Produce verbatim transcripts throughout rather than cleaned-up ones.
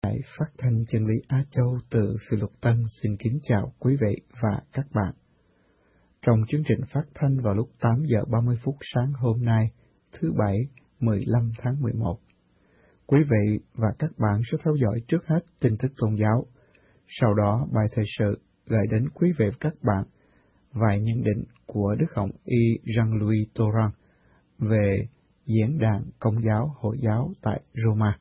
Đài Phát thanh Chân lý Á Châu từ Phi Luật Tân xin kính chào quý vị và các bạn. Trong chương trình phát thanh vào lúc tám giờ ba mươi phút sáng hôm nay, thứ Bảy, mười lăm tháng mười một, quý vị và các bạn sẽ theo dõi trước hết tin tức tôn giáo, sau đó bài thời sự gửi đến quý vị và các bạn vài nhận định của Đức Hồng Y Jean-Louis Torrent về diễn đàn Công giáo Hồi giáo tại Roma.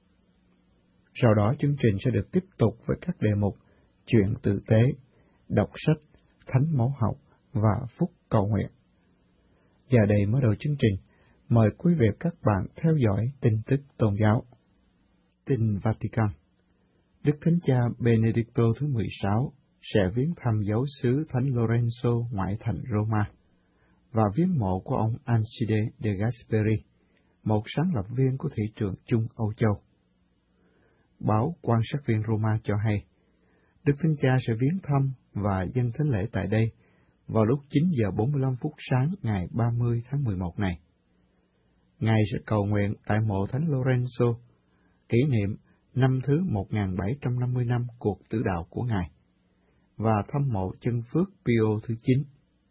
Sau đó chương trình sẽ được tiếp tục với các đề mục Chuyện tử tế, đọc sách, Thánh mẫu học và phúc cầu nguyện. Giờ đây mở đầu chương trình, mời quý vị và các bạn theo dõi tin tức tôn giáo. Tin Vatican. Đức Thánh Cha Benedicto thứ mười sáu sẽ viếng thăm giáo xứ Thánh Lorenzo ngoại thành Roma và viếng mộ của ông Alcide de Gasperi, một sáng lập viên của thị trường chung Âu Châu. Báo Quan sát viên Roma cho hay, Đức Thánh Cha sẽ viếng thăm và dâng thánh lễ tại đây vào lúc chín giờ bốn mươi lăm phút sáng ngày ba mươi tháng mười một này. Ngài sẽ cầu nguyện tại mộ Thánh Lorenzo, kỷ niệm năm thứ một nghìn bảy trăm năm mươi năm cuộc tử đạo của Ngài, và thăm mộ chân phước Pio thứ chín.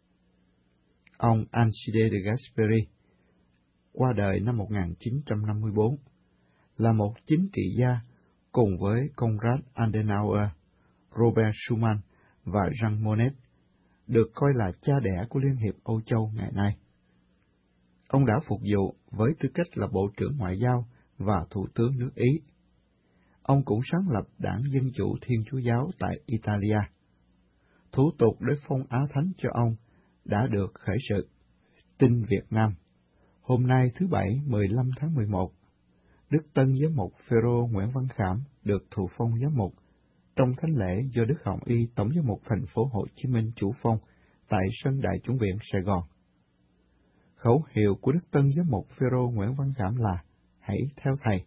Ông Alcide de Gasperi, qua đời năm một nghìn chín trăm năm mươi bốn, là một chính trị gia cùng với Konrad Adenauer, Robert Schuman và Jean Monnet, được coi là cha đẻ của Liên hiệp Âu Châu ngày nay. Ông đã phục vụ với tư cách là Bộ trưởng Ngoại giao và Thủ tướng nước Ý. Ông cũng sáng lập Đảng Dân Chủ Thiên Chúa Giáo tại Italia. Thủ tục để phong Á Thánh cho ông đã được khởi sự. Tin Việt Nam. Hôm nay thứ Bảy, mười lăm tháng mười một, Đức Tân Giám mục Phêrô Nguyễn Văn Khảm được thụ phong giám mục trong thánh lễ do Đức Hồng Y Tổng giám mục thành phố Hồ Chí Minh chủ phong tại sân Đại chủng viện Sài Gòn. Khẩu hiệu của Đức Tân Giám mục Phêrô Nguyễn Văn Khảm là "Hãy theo Thầy".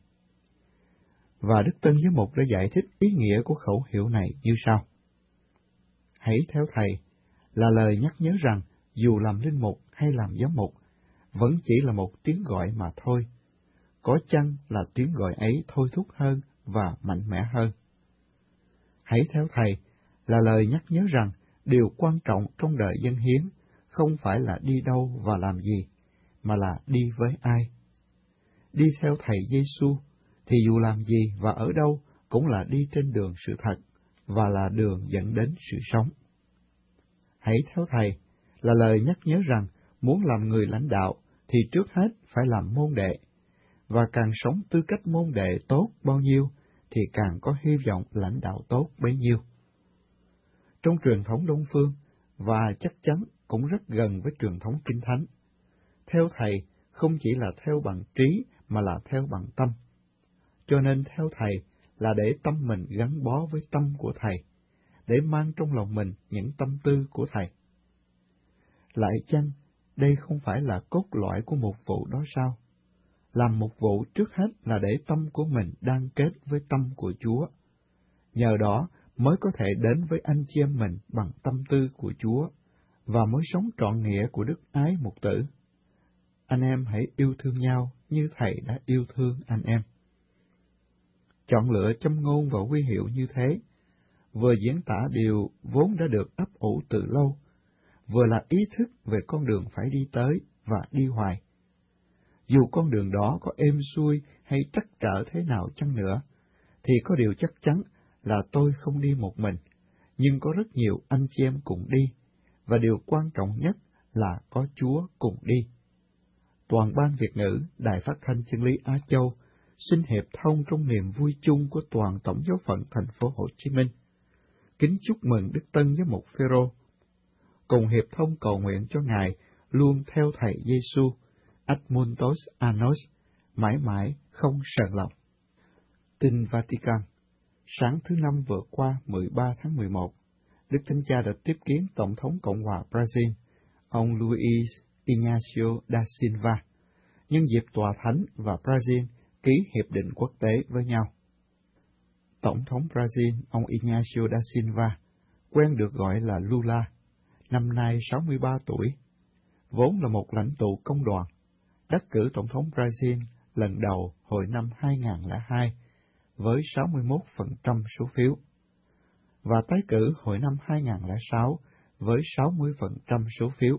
Và Đức Tân Giám mục đã giải thích ý nghĩa của khẩu hiệu này như sau: "Hãy theo Thầy" là lời nhắc nhớ rằng dù làm linh mục hay làm giám mục, vẫn chỉ là một tiếng gọi mà thôi. Có chăng là tiếng gọi ấy thôi thúc hơn và mạnh mẽ hơn. Hãy theo Thầy là lời nhắc nhớ rằng điều quan trọng trong đời dân hiến không phải là đi đâu và làm gì, mà là đi với ai. Đi theo Thầy Giêsu thì dù làm gì và ở đâu cũng là đi trên đường sự thật và là đường dẫn đến sự sống. Hãy theo Thầy là lời nhắc nhớ rằng muốn làm người lãnh đạo thì trước hết phải làm môn đệ, và càng sống tư cách môn đệ tốt bao nhiêu thì càng có hy vọng lãnh đạo tốt bấy nhiêu. Trong truyền thống Đông phương, và chắc chắn cũng rất gần với truyền thống Kinh Thánh, theo Thầy không chỉ là theo bằng trí mà là theo bằng tâm. Cho nên theo Thầy là để tâm mình gắn bó với tâm của Thầy, để mang trong lòng mình những tâm tư của Thầy. Lại chăng đây không phải là cốt lõi của một vụ đó sao? Làm một vụ trước hết là để tâm của mình đan kết với tâm của Chúa. Nhờ đó mới có thể đến với anh chị em mình bằng tâm tư của Chúa, và mới sống trọn nghĩa của đức ái mục tử. Anh em hãy yêu thương nhau như Thầy đã yêu thương anh em. Chọn lựa châm ngôn và huy hiệu như thế, vừa diễn tả điều vốn đã được ấp ủ từ lâu, vừa là ý thức về con đường phải đi tới và đi hoài. Dù con đường đó có êm xuôi hay trắc trở thế nào chăng nữa, thì có điều chắc chắn là tôi không đi một mình, nhưng có rất nhiều anh chị em cùng đi, và điều quan trọng nhất là có Chúa cùng đi. Toàn ban Việt ngữ Đài Phát thanh Chân lý Á Châu xin hiệp thông trong niềm vui chung của toàn tổng giáo phận thành phố Hồ Chí Minh. Kính chúc mừng Đức Tân Giám mục Phêrô, cùng hiệp thông cầu nguyện cho Ngài luôn theo Thầy Giêsu, ad muntos annos, mãi mãi không sờn lòng. Tin Vatican. Sáng thứ Năm vừa qua, mười ba tháng mười một, Đức Thánh Cha đã tiếp kiến Tổng thống Cộng hòa Brazil, ông Luiz Inácio da Silva, nhân dịp Tòa Thánh và Brazil ký hiệp định quốc tế với nhau. Tổng thống Brazil, ông Inácio da Silva, quen được gọi là Lula, năm nay sáu mươi ba tuổi, vốn là một lãnh tụ công đoàn, đắc cử Tổng thống Brazil lần đầu hồi năm hai nghìn không trăm lẻ hai với sáu mươi mốt phần trăm số phiếu, và tái cử hồi năm hai nghìn không trăm lẻ sáu với sáu mươi phần trăm số phiếu.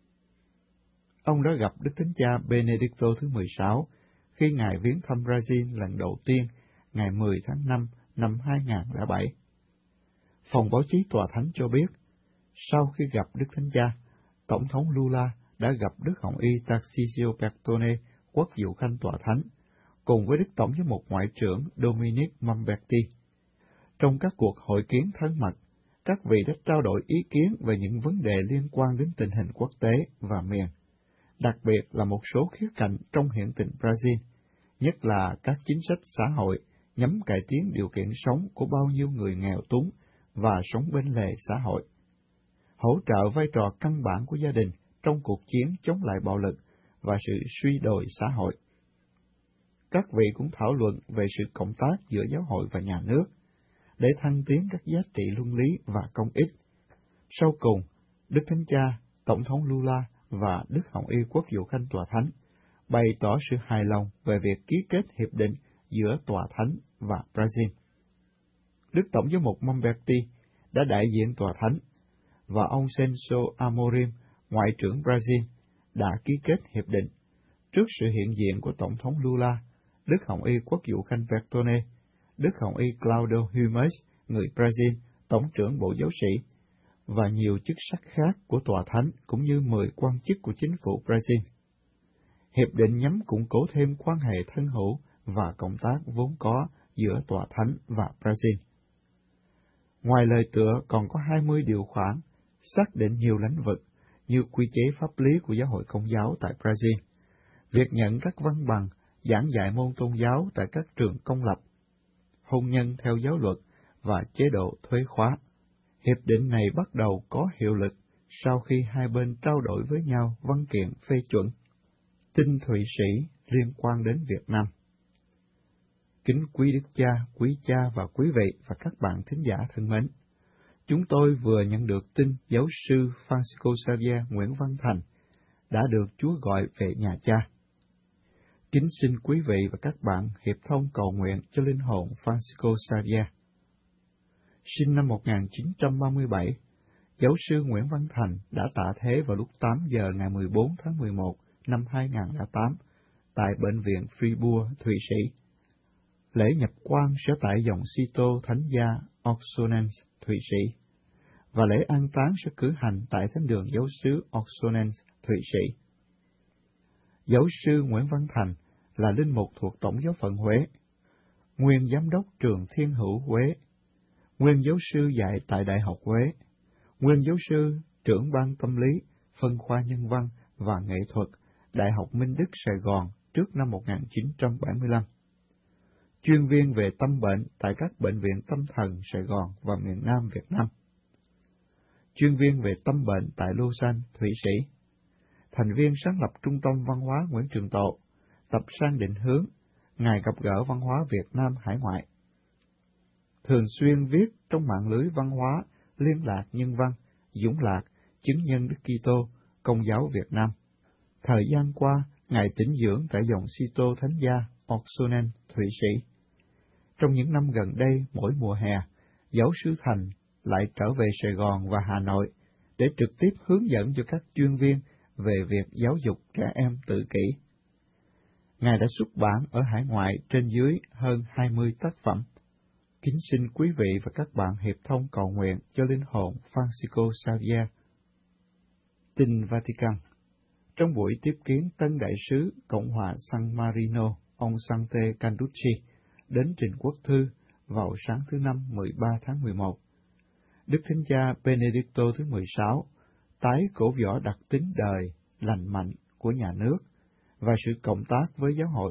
Ông đã gặp Đức Thánh Cha Benedicto thứ mười sáu khi Ngài viếng thăm Brazil lần đầu tiên ngày mười tháng năm năm hai nghìn không trăm lẻ bảy. Phòng báo chí Tòa Thánh cho biết, sau khi gặp Đức Thánh Cha, Tổng thống Lula đã gặp Đức Hồng Y Tarcísio Bertone, quốc vụ khanh Tòa Thánh, cùng với Đức Tổng giám mục Ngoại trưởng Dominic Mamberti. Trong các cuộc hội kiến thân mật, các vị đã trao đổi ý kiến về những vấn đề liên quan đến tình hình quốc tế và miền, đặc biệt là một số khía cạnh trong hiện tình Brazil, nhất là các chính sách xã hội nhằm cải tiến điều kiện sống của bao nhiêu người nghèo túng và sống bên lề xã hội, hỗ trợ vai trò căn bản của gia đình trong cuộc chiến chống lại bạo lực và sự suy đồi xã hội. Các vị cũng thảo luận về sự cộng tác giữa giáo hội và nhà nước, để thăng tiến các giá trị luân lý và công ích. Sau cùng, Đức Thánh Cha, Tổng thống Lula và Đức Hồng Y quốc vụ khanh Tòa Thánh bày tỏ sự hài lòng về việc ký kết hiệp định giữa Tòa Thánh và Brazil. Đức Tổng giám mục Mamberti đã đại diện Tòa Thánh, và ông Celso Amorim, Ngoại trưởng Brazil, đã ký kết hiệp định trước sự hiện diện của Tổng thống Lula, Đức Hồng Y quốc vụ khanh Bertone, Đức Hồng Y Claudio Humes, người Brazil, Tổng trưởng Bộ Giáo sĩ, và nhiều chức sắc khác của Tòa Thánh, cũng như mười quan chức của chính phủ Brazil. Hiệp định nhằm củng cố thêm quan hệ thân hữu và cộng tác vốn có giữa Tòa Thánh và Brazil. Ngoài lời tựa còn có hai mươi điều khoản xác định nhiều lĩnh vực như quy chế pháp lý của giáo hội Công giáo tại Brazil, việc nhận các văn bằng, giảng dạy môn tôn giáo tại các trường công lập, hôn nhân theo giáo luật và chế độ thuế khóa. Hiệp định này bắt đầu có hiệu lực sau khi hai bên trao đổi với nhau văn kiện phê chuẩn. Tin Thụy Sĩ liên quan đến Việt Nam. Kính quý Đức Cha, quý cha và quý vị và các bạn thính giả thân mến, chúng tôi vừa nhận được tin giáo sư Francisco Xavier Nguyễn Văn Thành đã được Chúa gọi về nhà Cha. Kính xin quý vị và các bạn hiệp thông cầu nguyện cho linh hồn Francisco Xavier. Sinh năm một nghìn chín trăm ba mươi bảy, giáo sư Nguyễn Văn Thành đã tạ thế vào lúc tám giờ ngày mười bốn tháng mười một năm hai nghìn không trăm lẻ tám tại Bệnh viện Fribourg, Thụy Sĩ. Lễ nhập quan sẽ tại dòng Sito Thánh gia Oxonens, Thụy Sĩ, và lễ an táng sẽ cử hành tại Thánh đường Giáo xứ Oxonens, Thụy Sĩ. Giáo sư Nguyễn Văn Thành là linh mục thuộc Tổng giáo phận Huế, nguyên giám đốc trường Thiên Hữu Huế, nguyên giáo sư dạy tại Đại học Huế, nguyên giáo sư trưởng ban tâm lý, phân khoa nhân văn và nghệ thuật, Đại học Minh Đức Sài Gòn trước năm một nghìn chín trăm bảy mươi lăm. Chuyên viên về tâm bệnh tại các bệnh viện tâm thần Sài Gòn và miền Nam Việt Nam. Chuyên viên về tâm bệnh tại Lausanne, Thụy Sĩ. Thành viên sáng lập Trung tâm Văn hóa Nguyễn Trường Tộ, tập sang định hướng, Ngày gặp gỡ văn hóa Việt Nam hải ngoại. Thường xuyên viết trong mạng lưới văn hóa, liên lạc nhân văn, Dũng Lạc, chứng nhân Đức Kitô, Công giáo Việt Nam. Thời gian qua, Ngài tĩnh dưỡng tại dòng Sito Thánh gia Oxonen, Thụy Sĩ. Trong những năm gần đây, mỗi mùa hè, giáo sư Thành lại trở về Sài Gòn và Hà Nội để trực tiếp hướng dẫn cho các chuyên viên về việc giáo dục trẻ em tự kỷ. Ngài đã xuất bản ở hải ngoại trên dưới hơn hai mươi tác phẩm. Kính xin quý vị và các bạn hiệp thông cầu nguyện cho linh hồn Francisco Xavier. Tin Vatican. Trong buổi tiếp kiến Tân Đại sứ Cộng hòa San Marino, ông Sante Canducci, đến trình quốc thư vào sáng thứ Năm mười ba tháng mười một, Đức Thánh Cha Benedicto thứ mười sáu tái cổ võ đặc tính đời, lành mạnh của nhà nước và sự cộng tác với giáo hội.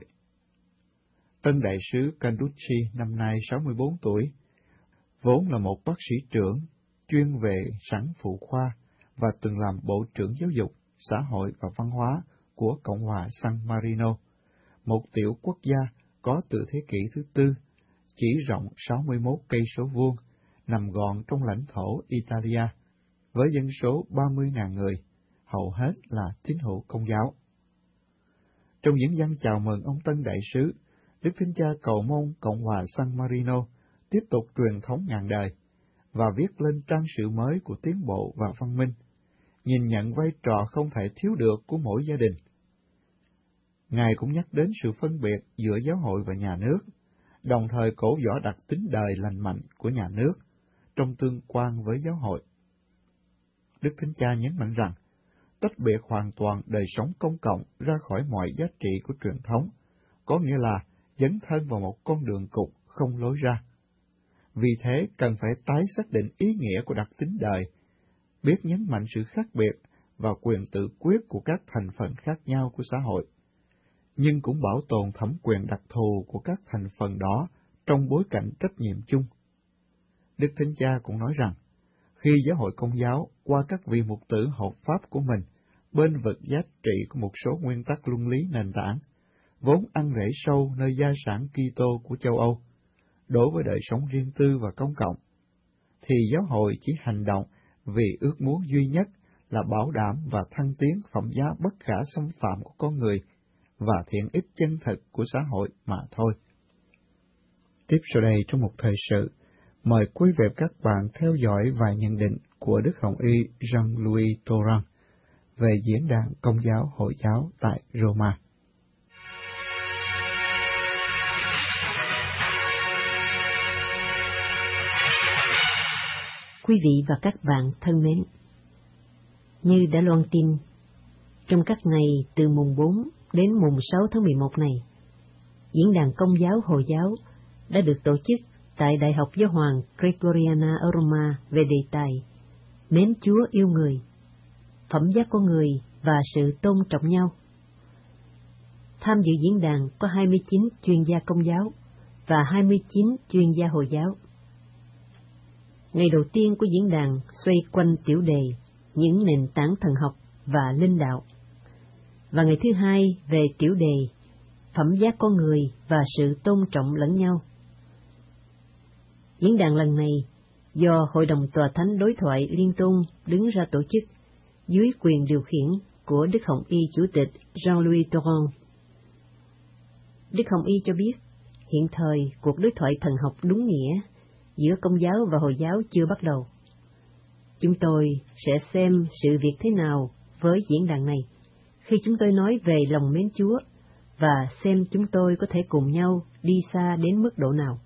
Tân Đại sứ Canducci năm nay sáu mươi bốn tuổi, vốn là một bác sĩ trưởng chuyên về sản phụ khoa và từng làm Bộ trưởng Giáo dục, Xã hội và Văn hóa của Cộng hòa San Marino, một tiểu quốc gia có từ thế kỷ thứ tư, chỉ rộng sáu mươi mốt cây số vuông, nằm gọn trong lãnh thổ Italia, với dân số ba mươi nghìn người, hầu hết là tín hữu Công giáo. Trong những văn chào mừng ông Tân Đại sứ, Đức Thánh Cha cầu mong Cộng hòa San Marino tiếp tục truyền thống ngàn đời và viết lên trang sử mới của tiến bộ và văn minh, nhìn nhận vai trò không thể thiếu được của mỗi gia đình. Ngài cũng nhắc đến sự phân biệt giữa giáo hội và nhà nước, đồng thời cổ võ đặc tính đời lành mạnh của nhà nước trong tương quan với giáo hội. Đức Thánh Cha nhấn mạnh rằng, tách biệt hoàn toàn đời sống công cộng ra khỏi mọi giá trị của truyền thống, có nghĩa là dấn thân vào một con đường cụt không lối ra. Vì thế, cần phải tái xác định ý nghĩa của đặc tính đời, biết nhấn mạnh sự khác biệt và quyền tự quyết của các thành phần khác nhau của xã hội, nhưng cũng bảo tồn thẩm quyền đặc thù của các thành phần đó trong bối cảnh trách nhiệm chung. Đức Thánh Cha cũng nói rằng, khi giáo hội Công giáo qua các vị mục tử hợp pháp của mình bên vực giá trị của một số nguyên tắc luân lý nền tảng, vốn ăn rễ sâu nơi gia sản Kitô của châu Âu, đối với đời sống riêng tư và công cộng, thì giáo hội chỉ hành động vì ước muốn duy nhất là bảo đảm và thăng tiến phẩm giá bất khả xâm phạm của con người và thiện ích chân thực của xã hội mà thôi. Tiếp sau đây trong một thời sự, mời quý vị các bạn theo dõi vài nhận định của Đức Hồng Y Jean-Louis Torrent về diễn đàn Công giáo Hồi giáo tại Roma. Quý vị và các bạn thân mến, như đã loan tin, trong các ngày từ mùng bốn đến mùng sáu tháng mười một này, diễn đàn Công giáo Hồi giáo đã được tổ chức tại Đại học Giáo hoàng Gregoriana ở Roma về đề tài Mến Chúa yêu người, phẩm giá con người và sự tôn trọng nhau. Tham dự diễn đàn có hai mươi chín chuyên gia Công giáo và hai mươi chín chuyên gia Hồi giáo. Ngày đầu tiên của diễn đàn xoay quanh tiểu đề những nền tảng thần học và linh đạo, và ngày thứ hai về tiểu đề phẩm giá con người và sự tôn trọng lẫn nhau. Diễn đàn lần này do Hội đồng Tòa Thánh Đối thoại Liên tôn đứng ra tổ chức dưới quyền điều khiển của Đức Hồng Y Chủ tịch Jean-Louis Torrent. Đức Hồng Y cho biết hiện thời cuộc đối thoại thần học đúng nghĩa giữa Công giáo và Hồi giáo chưa bắt đầu. Chúng tôi sẽ xem sự việc thế nào với diễn đàn này khi chúng tôi nói về lòng mến Chúa và xem chúng tôi có thể cùng nhau đi xa đến mức độ nào.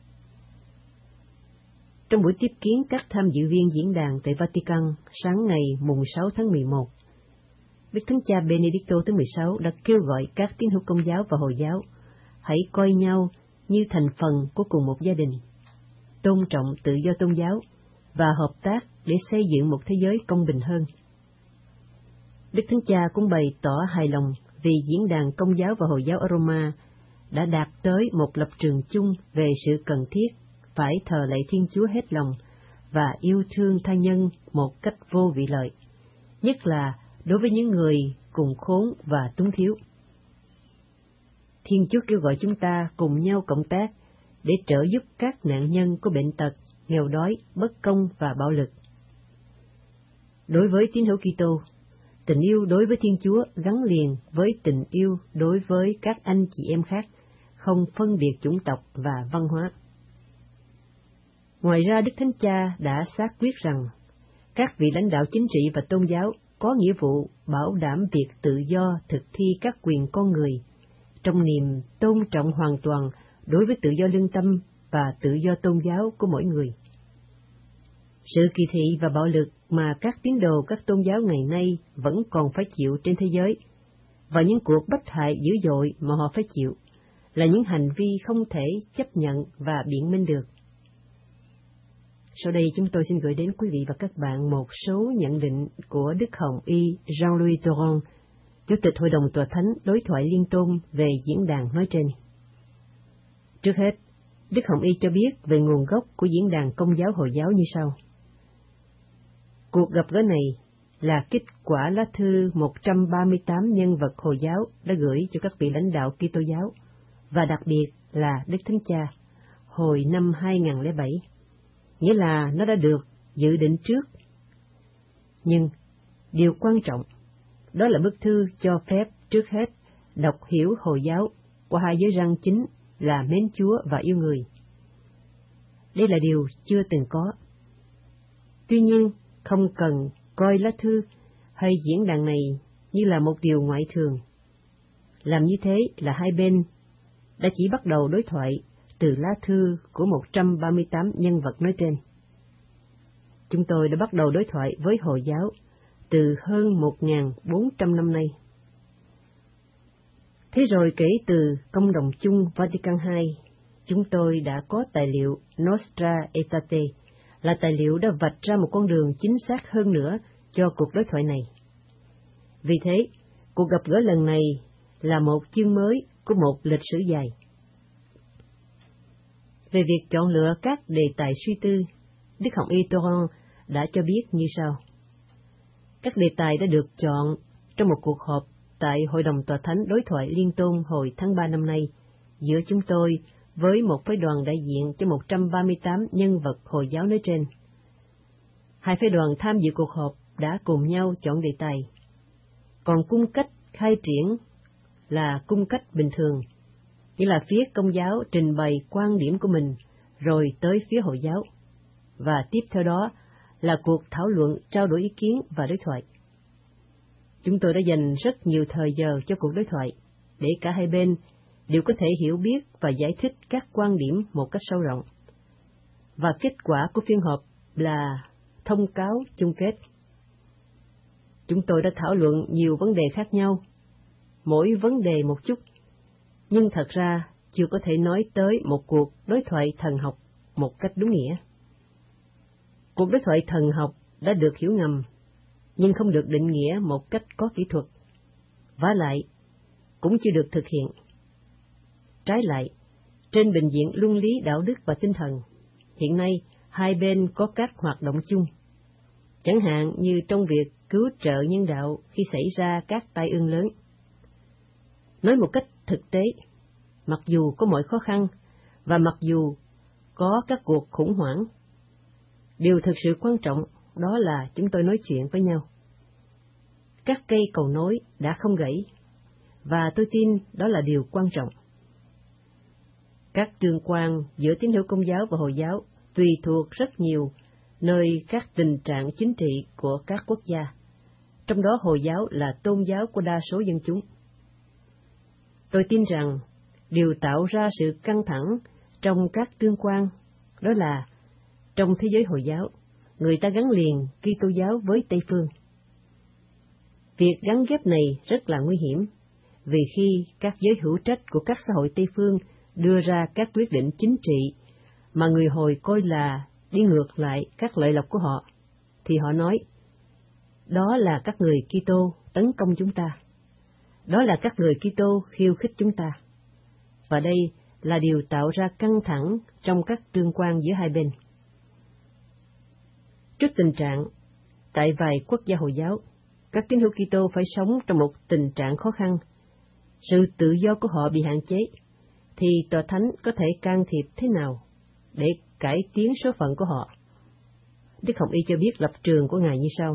Trong buổi tiếp kiến các tham dự viên diễn đàn tại Vatican sáng ngày mùng sáu tháng mười một, Đức Thánh Cha Benedicto thứ mười sáu đã kêu gọi các tín hữu Công giáo và Hồi giáo hãy coi nhau như thành phần của cùng một gia đình, tôn trọng tự do tôn giáo và hợp tác để xây dựng một thế giới công bình hơn. Đức Thánh Cha cũng bày tỏ hài lòng vì diễn đàn Công giáo và Hồi giáo ở Roma đã đạt tới một lập trường chung về sự cần thiết phải thờ lạy Thiên Chúa hết lòng và yêu thương tha nhân một cách vô vị lợi, nhất là đối với những người cùng khốn và túng thiếu. Thiên Chúa kêu gọi chúng ta cùng nhau cộng tác để trợ giúp các nạn nhân có bệnh tật, nghèo đói, bất công và bạo lực. Đối với tín hữu Kitô, tình yêu đối với Thiên Chúa gắn liền với tình yêu đối với các anh chị em khác, không phân biệt chủng tộc và văn hóa. Ngoài ra, Đức Thánh Cha đã xác quyết rằng các vị lãnh đạo chính trị và tôn giáo có nghĩa vụ bảo đảm việc tự do thực thi các quyền con người, trong niềm tôn trọng hoàn toàn đối với tự do lương tâm và tự do tôn giáo của mỗi người. Sự kỳ thị và bạo lực mà các tín đồ các tôn giáo ngày nay vẫn còn phải chịu trên thế giới, và những cuộc bách hại dữ dội mà họ phải chịu, là những hành vi không thể chấp nhận và biện minh được. Sau đây chúng tôi xin gửi đến quý vị và các bạn một số nhận định của Đức Hồng Y Jean-Louis Torrent, Chủ tịch Hội đồng Tòa Thánh Đối thoại Liên tôn về diễn đàn nói trên. Trước hết, Đức Hồng Y cho biết về nguồn gốc của diễn đàn Công giáo Hồi giáo như sau. Cuộc gặp gỡ này là kết quả lá thư một trăm ba mươi tám nhân vật Hồi giáo đã gửi cho các vị lãnh đạo Kitô giáo, và đặc biệt là Đức Thánh Cha, hồi năm hai nghìn không trăm lẻ bảy, nghĩa là nó đã được dự định trước. Nhưng điều quan trọng, đó là bức thư cho phép trước hết đọc hiểu Hồi giáo qua hai giới răn chính là mến Chúa và yêu người. Đây là điều chưa từng có. Tuy nhiên, không cần coi lá thư hay diễn đàn này như là một điều ngoại thường. Làm như thế là hai bên đã chỉ bắt đầu đối thoại từ lá thư của một trăm ba mươi tám nhân vật nói trên. Chúng tôi đã bắt đầu đối thoại với Hồi giáo từ hơn một nghìn bốn trăm năm nay. Thế rồi kể từ Công đồng chung Vatican hai, chúng tôi đã có tài liệu Nostra Aetate, là tài liệu đã vạch ra một con đường chính xác hơn nữa cho cuộc đối thoại này. Vì thế, cuộc gặp gỡ lần này là một chương mới của một lịch sử dài. Về việc chọn lựa các đề tài suy tư, Đức Hồng Y Torrent đã cho biết như sau. Các đề tài đã được chọn trong một cuộc họp tại Hội đồng Tòa Thánh Đối thoại Liên Tôn hồi tháng ba năm nay, giữa chúng tôi với một phái đoàn đại diện cho một trăm ba mươi tám nhân vật Hồi giáo nói trên. Hai phái đoàn tham dự cuộc họp đã cùng nhau chọn đề tài. Còn cung cách khai triển là cung cách bình thường, nghĩa là phía Công giáo trình bày quan điểm của mình, rồi tới phía Hồi giáo, và tiếp theo đó là cuộc thảo luận, trao đổi ý kiến và đối thoại. Chúng tôi đã dành rất nhiều thời giờ cho cuộc đối thoại, để cả hai bên đều có thể hiểu biết và giải thích các quan điểm một cách sâu rộng. Và kết quả của phiên họp là thông cáo chung kết. Chúng tôi đã thảo luận nhiều vấn đề khác nhau, mỗi vấn đề một chút, nhưng thật ra chưa có thể nói tới một cuộc đối thoại thần học một cách đúng nghĩa. Cuộc đối thoại thần học đã được hiểu ngầm, nhưng không được định nghĩa một cách có kỹ thuật, vả lại cũng chưa được thực hiện. Trái lại, trên bình diện luân lý đạo đức và tinh thần, hiện nay hai bên có các hoạt động chung, chẳng hạn như trong việc cứu trợ nhân đạo khi xảy ra các tai ương lớn. Nói một cách thực tế, mặc dù có mọi khó khăn và mặc dù có các cuộc khủng hoảng, điều thực sự quan trọng đó là chúng tôi nói chuyện với nhau. Các cây cầu nối đã không gãy, và tôi tin đó là điều quan trọng. Các tương quan giữa tín hữu Công giáo và Hồi giáo tùy thuộc rất nhiều nơi các tình trạng chính trị của các quốc gia, trong đó Hồi giáo là tôn giáo của đa số dân chúng. Tôi tin rằng điều tạo ra sự căng thẳng trong các tương quan đó là trong thế giới Hồi giáo, người ta gắn liền Kitô giáo với Tây phương. Việc gắn ghép này rất là nguy hiểm, vì khi các giới hữu trách của các xã hội Tây phương đưa ra các quyết định chính trị mà người Hồi coi là đi ngược lại các lợi lộc của họ, thì họ nói, đó là các người Kitô tấn công chúng ta, đó là các người Kitô khiêu khích chúng ta. Và đây là điều tạo ra căng thẳng trong các tương quan giữa hai bên. Trước tình trạng, tại vài quốc gia Hồi giáo, các tín hữu Kitô phải sống trong một tình trạng khó khăn, sự tự do của họ bị hạn chế, thì Tòa Thánh có thể can thiệp thế nào để cải tiến số phận của họ? Đức Hồng Y cho biết lập trường của Ngài như sau.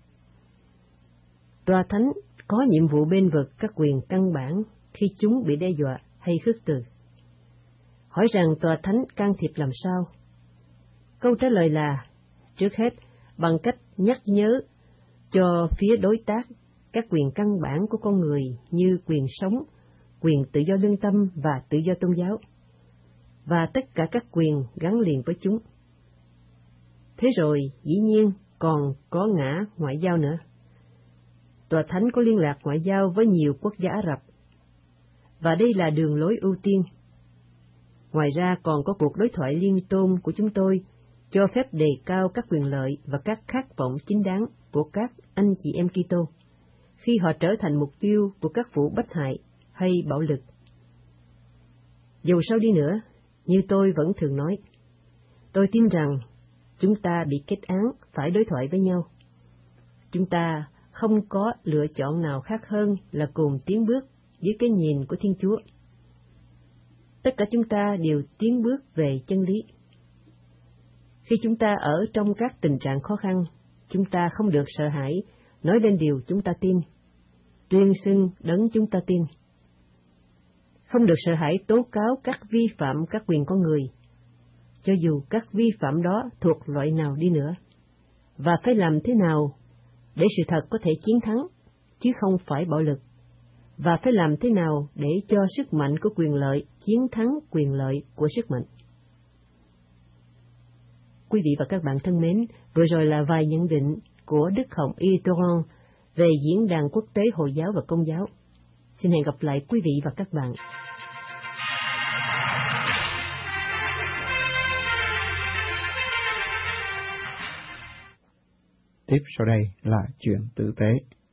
Tòa Thánh có nhiệm vụ bên vực các quyền căn bản khi chúng bị đe dọa hay khước từ. Hỏi rằng Tòa Thánh can thiệp làm sao? Câu trả lời là, trước hết, bằng cách nhắc nhớ cho phía đối tác các quyền căn bản của con người như quyền sống, quyền tự do lương tâm và tự do tôn giáo, và tất cả các quyền gắn liền với chúng. Thế rồi, dĩ nhiên, còn có ngã ngoại giao nữa. Tòa Thánh có liên lạc ngoại giao với nhiều quốc gia Ả Rập, và đây là đường lối ưu tiên. Ngoài ra còn có cuộc đối thoại liên tôn của chúng tôi, cho phép đề cao các quyền lợi và các khát vọng chính đáng của các anh chị em Kitô, khi họ trở thành mục tiêu của các vụ bách hại hay bạo lực. Dù sao đi nữa, như tôi vẫn thường nói, tôi tin rằng chúng ta bị kết án phải đối thoại với nhau. Chúng ta không có lựa chọn nào khác hơn là cùng tiến bước dưới cái nhìn của Thiên Chúa. Tất cả chúng ta đều tiến bước về chân lý. Khi chúng ta ở trong các tình trạng khó khăn, chúng ta không được sợ hãi nói lên điều chúng ta tin, tuyên xưng đấng chúng ta tin. không được sợ hãi tố cáo các vi phạm các quyền con người, cho dù các vi phạm đó thuộc loại nào đi nữa, và phải làm thế nào để sự thật có thể chiến thắng, chứ không phải bạo lực, và phải làm thế nào để cho sức mạnh của quyền lợi chiến thắng quyền lợi của sức mạnh. Quý vị và các bạn thân mến, vừa rồi là vài nhận định của Đức Hồng Y Torrent về Diễn đàn Quốc tế Hồi giáo và Công giáo. Xin hẹn gặp lại quý vị và các bạn. Tiếp sau đây là chuyện tử tế.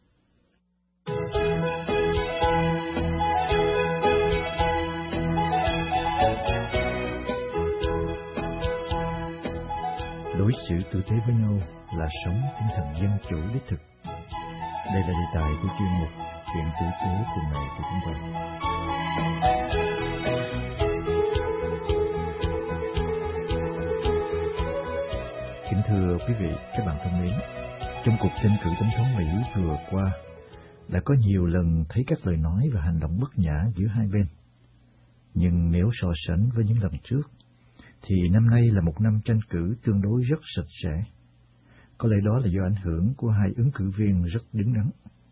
Đối xử tử tế với nhau là sống tinh thần dân chủ đích thực. Đây là đề tài của chuyên mục Chuyện tử tế tuần này của chúng tôi. Kính thưa quý vị, các bạn thân mến, trong cuộc tranh cử tổng thống Mỹ vừa qua, đã có nhiều lần thấy các lời nói và hành động bất nhã giữa hai bên. Nhưng nếu so sánh với những lần trước, thì năm nay là một năm tranh cử tương đối rất sạch sẽ. Có lẽ đó là do ảnh hưởng của hai ứng cử viên rất đứng đắn.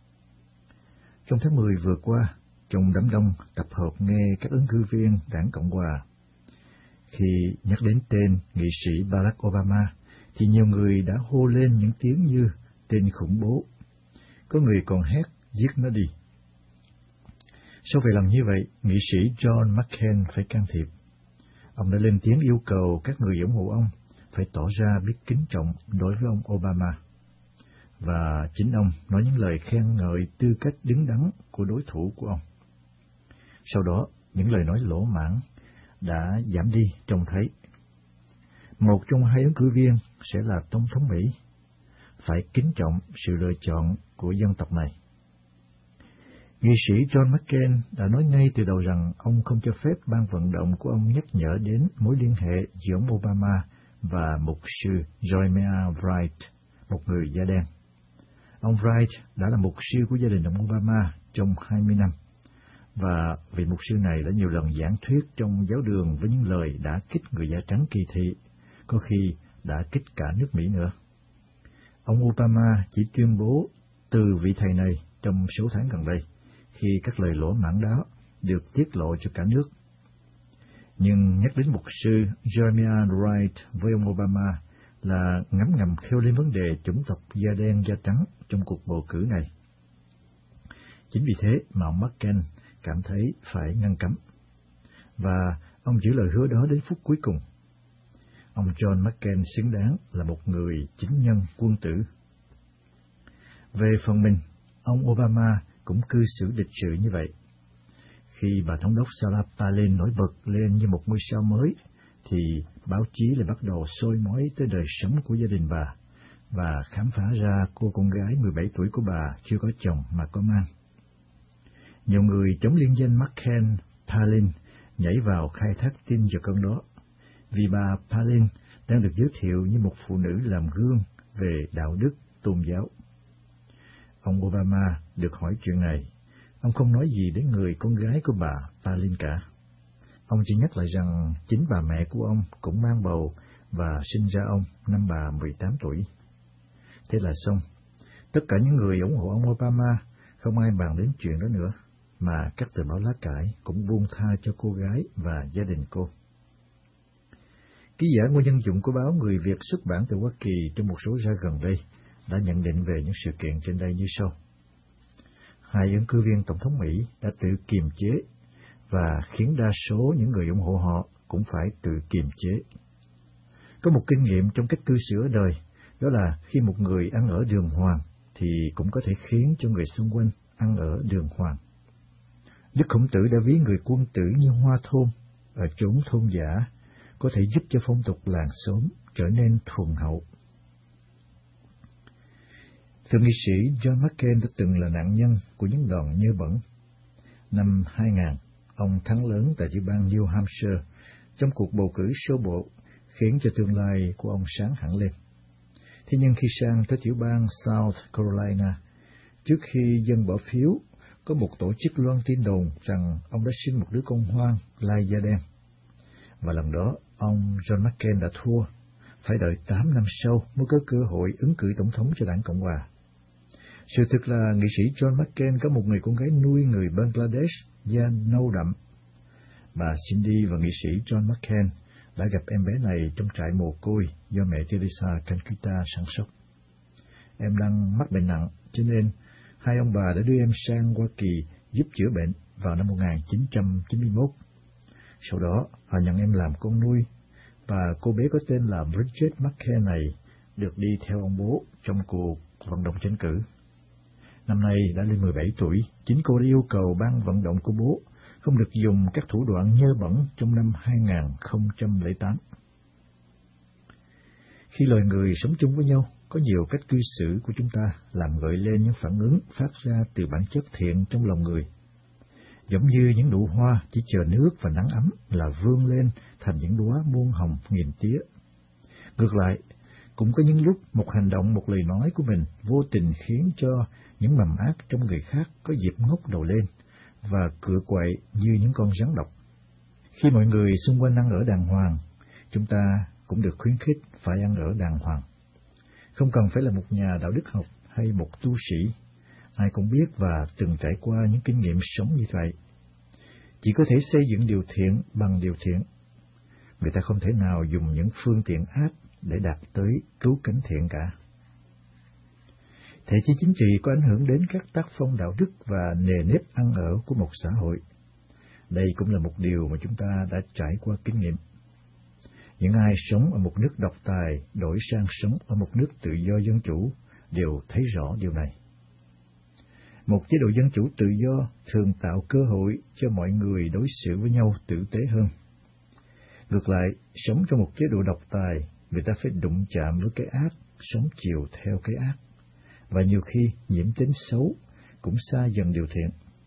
Trong tháng mười vừa qua, trong đám đông tập hợp nghe các ứng cử viên Đảng Cộng Hòa, khi nhắc đến tên nghị sĩ Barack Obama, thì nhiều người đã hô lên những tiếng như tên khủng bố. Có người còn hét giết nó đi. Sau vài lần như vậy, nghị sĩ John McCain phải can thiệp. Ông đã lên tiếng yêu cầu các người ủng hộ ông phải tỏ ra biết kính trọng đối với ông Obama. Và chính ông nói những lời khen ngợi tư cách đứng đắn của đối thủ của ông. Sau đó, những lời nói lỗ mãng đã giảm đi trông thấy. Một trong hai ứng cử viên sẽ là Tổng thống Mỹ, phải kính trọng sự lựa chọn của dân tộc này. Nghị sĩ John McCain đã nói ngay từ đầu rằng ông không cho phép ban vận động của ông nhắc nhở đến mối liên hệ giữa ông Obama và mục sư Jeremiah Wright, một người da đen. Ông Wright đã là mục sư của gia đình ông Obama trong hai mươi năm, và vị mục sư này đã nhiều lần giảng thuyết trong giáo đường với những lời đã kích người da trắng kỳ thị, có khi đã kích cả nước Mỹ nữa. Ông Obama chỉ tuyên bố từ vị thầy này trong số tháng gần đây, khi các lời lỗ mãng đó được tiết lộ cho cả nước. Nhưng nhắc đến mục sư Jeremiah Wright với ông Obama là ngấm ngầm khêu lên vấn đề chủng tộc da đen da trắng trong cuộc bầu cử này. Chính vì thế mà ông McCain cảm thấy phải ngăn cấm, và ông giữ lời hứa đó đến phút cuối cùng. Ông John McCain xứng đáng là một người chính nhân quân tử. Về phần mình, ông Obama cũng cư xử lịch sự như vậy. Khi bà thống đốc Sarah Palin nổi bật lên như một ngôi sao mới, thì báo chí lại bắt đầu soi mói tới đời sống của gia đình bà, và khám phá ra cô con gái mười bảy tuổi của bà chưa có chồng mà có mang. Nhiều người chống liên danh McCain Palin nhảy vào khai thác tin vào cơn đó, vì bà Palin đang được giới thiệu như một phụ nữ làm gương về đạo đức tôn giáo. Ông Obama được hỏi chuyện này, ông không nói gì đến người con gái của bà Palin cả. Ông chỉ nhắc lại rằng chính bà mẹ của ông cũng mang bầu và sinh ra ông năm bà mười tám tuổi. Thế là xong. Tất cả những người ủng hộ ông Obama không ai bàn đến chuyện đó nữa, mà các tờ báo lá cải cũng buông tha cho cô gái và gia đình cô. Ký giả Ngô Nhân Dụng của báo Người Việt xuất bản từ Hoa Kỳ trong một số ra gần đây đã nhận định về những sự kiện trên đây như sau. Hai ứng cử viên Tổng thống Mỹ đã tự kiềm chế, và khiến đa số những người ủng hộ họ cũng phải tự kiềm chế. Có một kinh nghiệm trong cách cư xử ở đời, đó là khi một người ăn ở đường hoàng, thì cũng có thể khiến cho người xung quanh ăn ở đường hoàng. Đức Khổng Tử đã ví người quân tử như hoa thơm ở chốn thôn dã, có thể giúp cho phong tục làng xóm trở nên thuần hậu. Thượng nghị sĩ John McCain đã từng là nạn nhân của những đòn nhơ bẩn. Năm hai nghìn, ông thắng lớn tại tiểu bang New Hampshire trong cuộc bầu cử sơ bộ, khiến cho tương lai của ông sáng hẳn lên. Thế nhưng khi sang tới tiểu bang South Carolina, trước khi dân bỏ phiếu, có một tổ chức loan tin đồn rằng ông đã sinh một đứa con hoang lai da đen. Và lần đó, ông John McCain đã thua, phải đợi tám năm sau mới có cơ hội ứng cử tổng thống cho đảng Cộng hòa. Sự thực là nghị sĩ John McCain có một người con gái nuôi người Bangladesh da nâu đậm. Bà Cindy và nghị sĩ John McCain đã gặp em bé này trong trại mồ côi do mẹ Teresa Calcutta sản xuất. Em đang mắc bệnh nặng, cho nên hai ông bà đã đưa em sang Hoa Kỳ giúp chữa bệnh vào năm một nghìn chín trăm chín mươi mốt. Sau đó, họ nhận em làm con nuôi, và cô bé có tên là Bridget McCain này được đi theo ông bố trong cuộc vận động tranh cử. Năm nay đã lên mười bảy tuổi, chính cô đã yêu cầu ban vận động của bố không được dùng các thủ đoạn nhơ bẩn trong năm hai nghìn không trăm lẻ tám. Khi loài người sống chung với nhau, có nhiều cách cư xử của chúng ta làm gợi lên những phản ứng phát ra từ bản chất thiện trong lòng người. Giống như những nụ hoa chỉ chờ nước và nắng ấm là vươn lên thành những đóa muôn hồng nghìn tía. Ngược lại, cũng có những lúc một hành động, một lời nói của mình vô tình khiến cho những mầm ác trong người khác có dịp ngóc đầu lên và cựa quậy như những con rắn độc. Khi mọi người xung quanh ăn ở đàng hoàng, chúng ta cũng được khuyến khích phải ăn ở đàng hoàng. Không cần phải là một nhà đạo đức học hay một tu sĩ, ai cũng biết và từng trải qua những kinh nghiệm sống như vậy. Chỉ có thể xây dựng điều thiện bằng điều thiện. Người ta không thể nào dùng những phương tiện ác để đạt tới cứu cánh thiện cả. Thể chế chính trị có ảnh hưởng đến các tác phong đạo đức và nề nếp ăn ở của một xã hội. Đây cũng là một điều mà chúng ta đã trải qua kinh nghiệm. Những ai sống ở một nước độc tài đổi sang sống ở một nước tự do dân chủ đều thấy rõ điều này. Một chế độ dân chủ tự do thường tạo cơ hội cho mọi người đối xử với nhau tử tế hơn. Ngược lại, sống trong một chế độ độc tài, người ta phải đụng chạm với cái ác, sống chiều theo cái ác, và nhiều khi nhiễm tính xấu cũng xa dần điều thiện.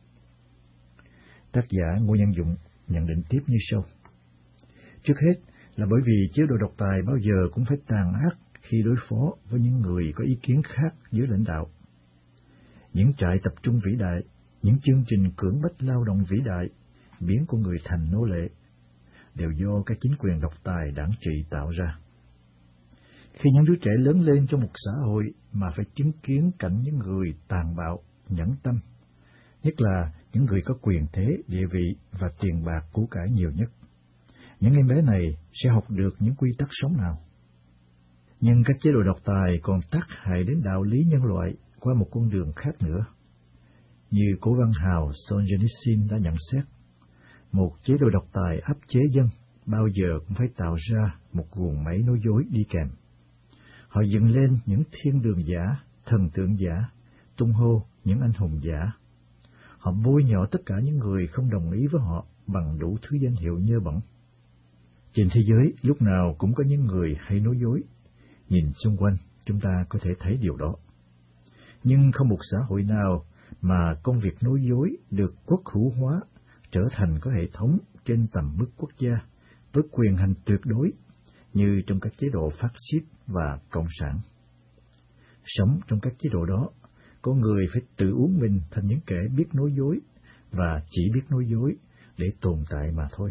Tác giả Ngô Nhân Dụng nhận định tiếp như sau. Trước hết là bởi vì chế độ độc tài bao giờ cũng phải tàn ác khi đối phó với những người có ý kiến khác dưới lãnh đạo. Những trại tập trung vĩ đại, những chương trình cưỡng bách lao động vĩ đại, biến con người thành nô lệ, đều do các chính quyền độc tài đảng trị tạo ra. Khi những đứa trẻ lớn lên trong một xã hội mà phải chứng kiến cảnh những người tàn bạo, nhẫn tâm, nhất là những người có quyền thế, địa vị và tiền bạc của cải nhiều nhất, những em bé này sẽ học được những quy tắc sống nào? Nhưng các chế độ độc tài còn tác hại đến đạo lý nhân loại qua một con đường khác nữa. Như cố văn hào Solzhenitsyn đã nhận xét, một chế độ độc tài áp chế dân bao giờ cũng phải tạo ra một guồng máy nói dối đi kèm. Họ dựng lên những thiên đường giả, thần tượng giả, tung hô những anh hùng giả. Họ bôi nhọ tất cả những người không đồng ý với họ bằng đủ thứ danh hiệu nhơ bẩn. Trên thế giới lúc nào cũng có những người hay nói dối. Nhìn xung quanh, chúng ta có thể thấy điều đó. Nhưng không một xã hội nào mà công việc nói dối được quốc hữu hóa, trở thành có hệ thống trên tầm mức quốc gia, với quyền hành tuyệt đối, như trong các chế độ phát xít và cộng sản. Sống trong các chế độ đó, có người phải tự uống mình thành những kẻ biết nói dối, và chỉ biết nói dối để tồn tại mà thôi.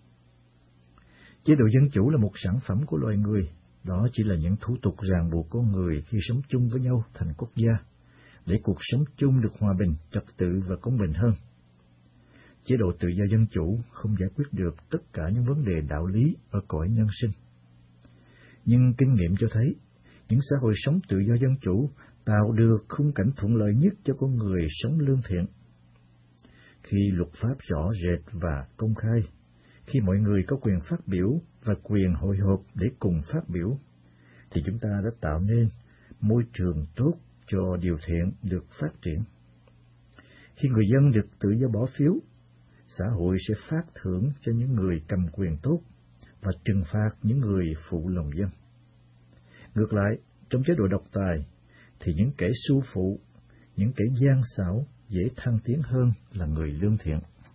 Chế độ dân chủ là một sản phẩm của loài người, đó chỉ là những thủ tục ràng buộc con người khi sống chung với nhau thành quốc gia, để cuộc sống chung được hòa bình, trật tự và công bình hơn. Chế độ tự do dân chủ không giải quyết được tất cả những vấn đề đạo lý ở cõi nhân sinh. Nhưng kinh nghiệm cho thấy, những xã hội sống tự do dân chủ tạo được khung cảnh thuận lợi nhất cho con người sống lương thiện. Khi luật pháp rõ rệt và công khai, khi mọi người có quyền phát biểu và quyền hội họp để cùng phát biểu, thì chúng ta đã tạo nên môi trường tốt cho điều thiện được phát triển. Khi người dân được tự do bỏ phiếu, xã hội sẽ phát thưởng cho những người cầm quyền tốt và trừng phạt những người phụ lòng dân. Ngược lại, trong chế độ độc tài, thì những kẻ su phụ, những kẻ gian xảo dễ thăng tiến hơn là người lương thiện.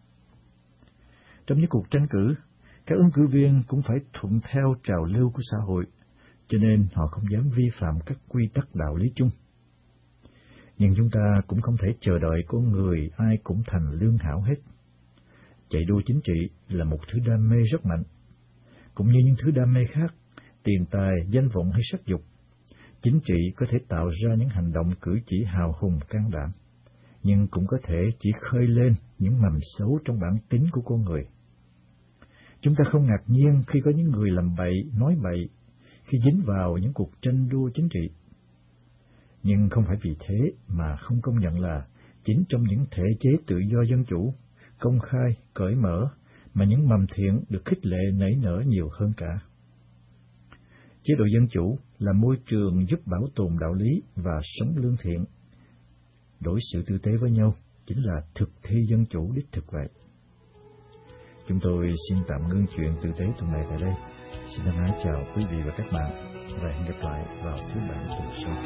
Trong những cuộc tranh cử, các ứng cử viên cũng phải thuận theo trào lưu của xã hội, cho nên họ không dám vi phạm các quy tắc đạo lý chung. Nhưng chúng ta cũng không thể chờ đợi con người ai cũng thành lương hảo hết. Chạy đua chính trị là một thứ đam mê rất mạnh. Cũng như những thứ đam mê khác, tiền tài, danh vọng hay sắc dục, chính trị có thể tạo ra những hành động cử chỉ hào hùng can đảm, nhưng cũng có thể chỉ khơi lên những mầm xấu trong bản tính của con người. Chúng ta không ngạc nhiên khi có những người làm bậy, nói bậy, khi dính vào những cuộc tranh đua chính trị. Nhưng không phải vì thế mà không công nhận là chính trong những thể chế tự do dân chủ, công khai, cởi mở, mà những mầm thiện được khích lệ nảy nở nhiều hơn cả. Chế độ dân chủ là môi trường giúp bảo tồn đạo lý và sống lương thiện. Đối xử tử tế với nhau chính là thực thi dân chủ đích thực vậy. Chúng tôi xin tạm ngưng chuyện tử tế tuần này tại đây. Xin thân ái chào quý vị và các bạn, và hẹn gặp lại vào thứ Bảy tuần sau.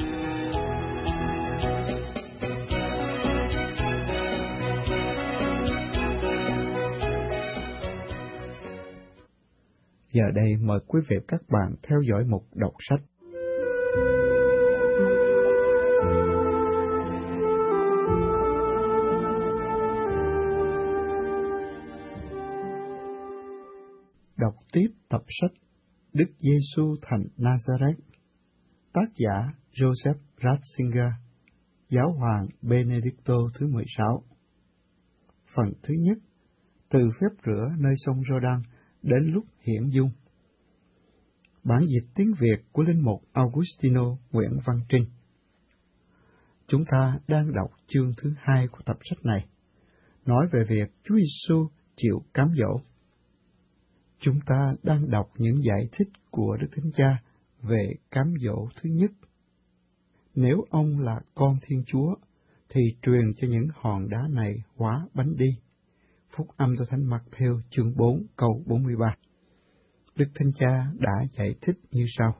Giờ đây mời quý vị và các bạn theo dõi mục đọc sách. Đọc tiếp tập sách Đức Giêsu thành Nazareth, tác giả Joseph Ratzinger, Giáo hoàng Benedicto thứ mười sáu. Phần thứ nhất, từ phép rửa nơi sông Rô-đăng đến lúc hiển dung. Bản dịch tiếng Việt của linh mục Augustino Nguyễn Văn Trinh. Chúng ta đang đọc chương thứ hai của tập sách này, nói về việc Chúa Giêsu chịu cám dỗ. Chúng ta đang đọc những giải thích của Đức Thánh Cha về cám dỗ thứ nhất. Nếu ông là con Thiên Chúa, thì truyền cho những hòn đá này hóa bánh đi. Phúc âm cho Thánh Mạc-thêu chương bốn câu bốn mươi ba. Đức Thánh Cha đã giải thích như sau.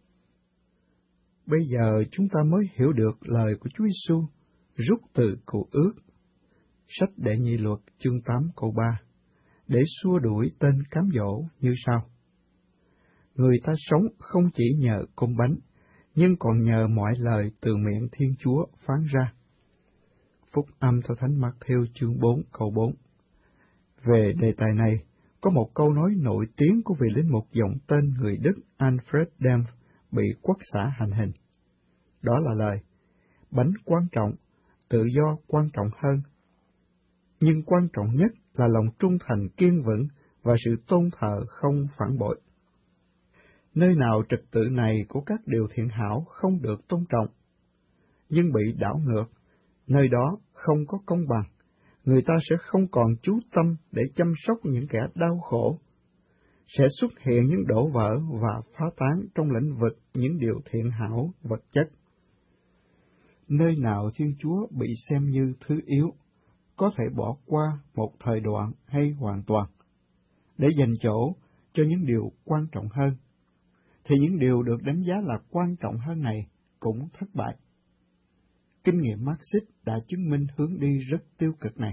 Bây giờ chúng ta mới hiểu được lời của Chúa Giêsu rút từ Cựu Ước. Sách Đệ Nhị Luật chương tám câu ba, để xua đuổi tên cám dỗ như sau. Người ta sống không chỉ nhờ cơm bánh, nhưng còn nhờ mọi lời từ miệng Thiên Chúa phán ra. Phúc âm cho Thánh Mạc-thêu chương bốn câu bốn. Về đề tài này, có một câu nói nổi tiếng của vị linh mục dòng tên người Đức Alfred Dempf bị quốc xã hành hình. Đó là lời, bánh quan trọng, tự do quan trọng hơn. Nhưng quan trọng nhất là lòng trung thành kiên vững và sự tôn thờ không phản bội. Nơi nào trật tự này của các điều thiện hảo không được tôn trọng, nhưng bị đảo ngược, nơi đó không có công bằng, người ta sẽ không còn chú tâm để chăm sóc những kẻ đau khổ, sẽ xuất hiện những đổ vỡ và phá tán trong lĩnh vực những điều thiện hảo vật chất. Nơi nào Thiên Chúa bị xem như thứ yếu, có thể bỏ qua một thời đoạn hay hoàn toàn, để dành chỗ cho những điều quan trọng hơn, thì những điều được đánh giá là quan trọng hơn này cũng thất bại. Kinh nghiệm Marxist đã chứng minh hướng đi rất tiêu cực này.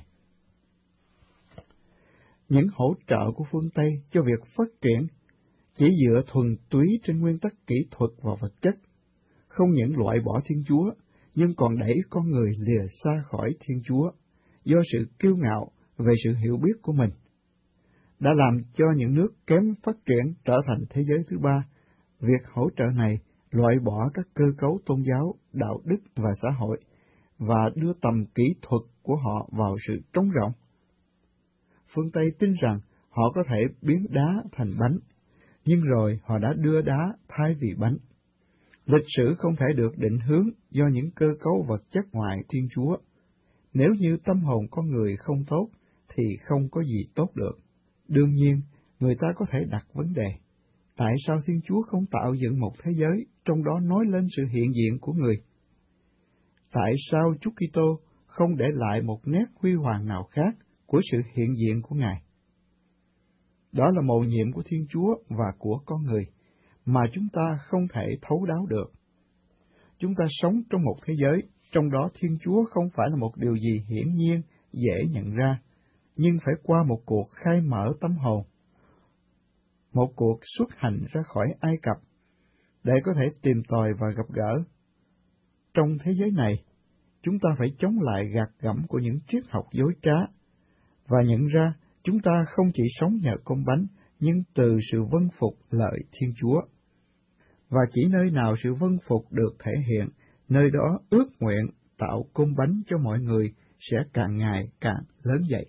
Những hỗ trợ của phương Tây cho việc phát triển chỉ dựa thuần túy trên nguyên tắc kỹ thuật và vật chất, không những loại bỏ Thiên Chúa, nhưng còn đẩy con người lìa xa khỏi Thiên Chúa do sự kiêu ngạo về sự hiểu biết của mình, đã làm cho những nước kém phát triển trở thành thế giới thứ ba. Việc hỗ trợ này loại bỏ các cơ cấu tôn giáo, đạo đức và xã hội, và đưa tầm kỹ thuật của họ vào sự trống rỗng. Phương Tây tin rằng họ có thể biến đá thành bánh, nhưng rồi họ đã đưa đá thay vì bánh. Lịch sử không thể được định hướng do những cơ cấu vật chất ngoài Thiên Chúa. Nếu như tâm hồn con người không tốt, thì không có gì tốt được. Đương nhiên, người ta có thể đặt vấn đề, tại sao Thiên Chúa không tạo dựng một thế giới, trong đó nói lên sự hiện diện của người? Tại sao Chúa Kitô không để lại một nét huy hoàng nào khác của sự hiện diện của Ngài? Đó là mầu nhiệm của Thiên Chúa và của con người, mà chúng ta không thể thấu đáo được. Chúng ta sống trong một thế giới, trong đó Thiên Chúa không phải là một điều gì hiển nhiên, dễ nhận ra, nhưng phải qua một cuộc khai mở tâm hồn, một cuộc xuất hành ra khỏi Ai Cập, để có thể tìm tòi và gặp gỡ. Trong thế giới này, chúng ta phải chống lại gạt gẫm của những triết học dối trá, và nhận ra chúng ta không chỉ sống nhờ cơm bánh, nhưng từ sự vâng phục lợi Thiên Chúa. Và chỉ nơi nào sự vâng phục được thể hiện, nơi đó ước nguyện tạo cơm bánh cho mọi người sẽ càng ngày càng lớn dậy.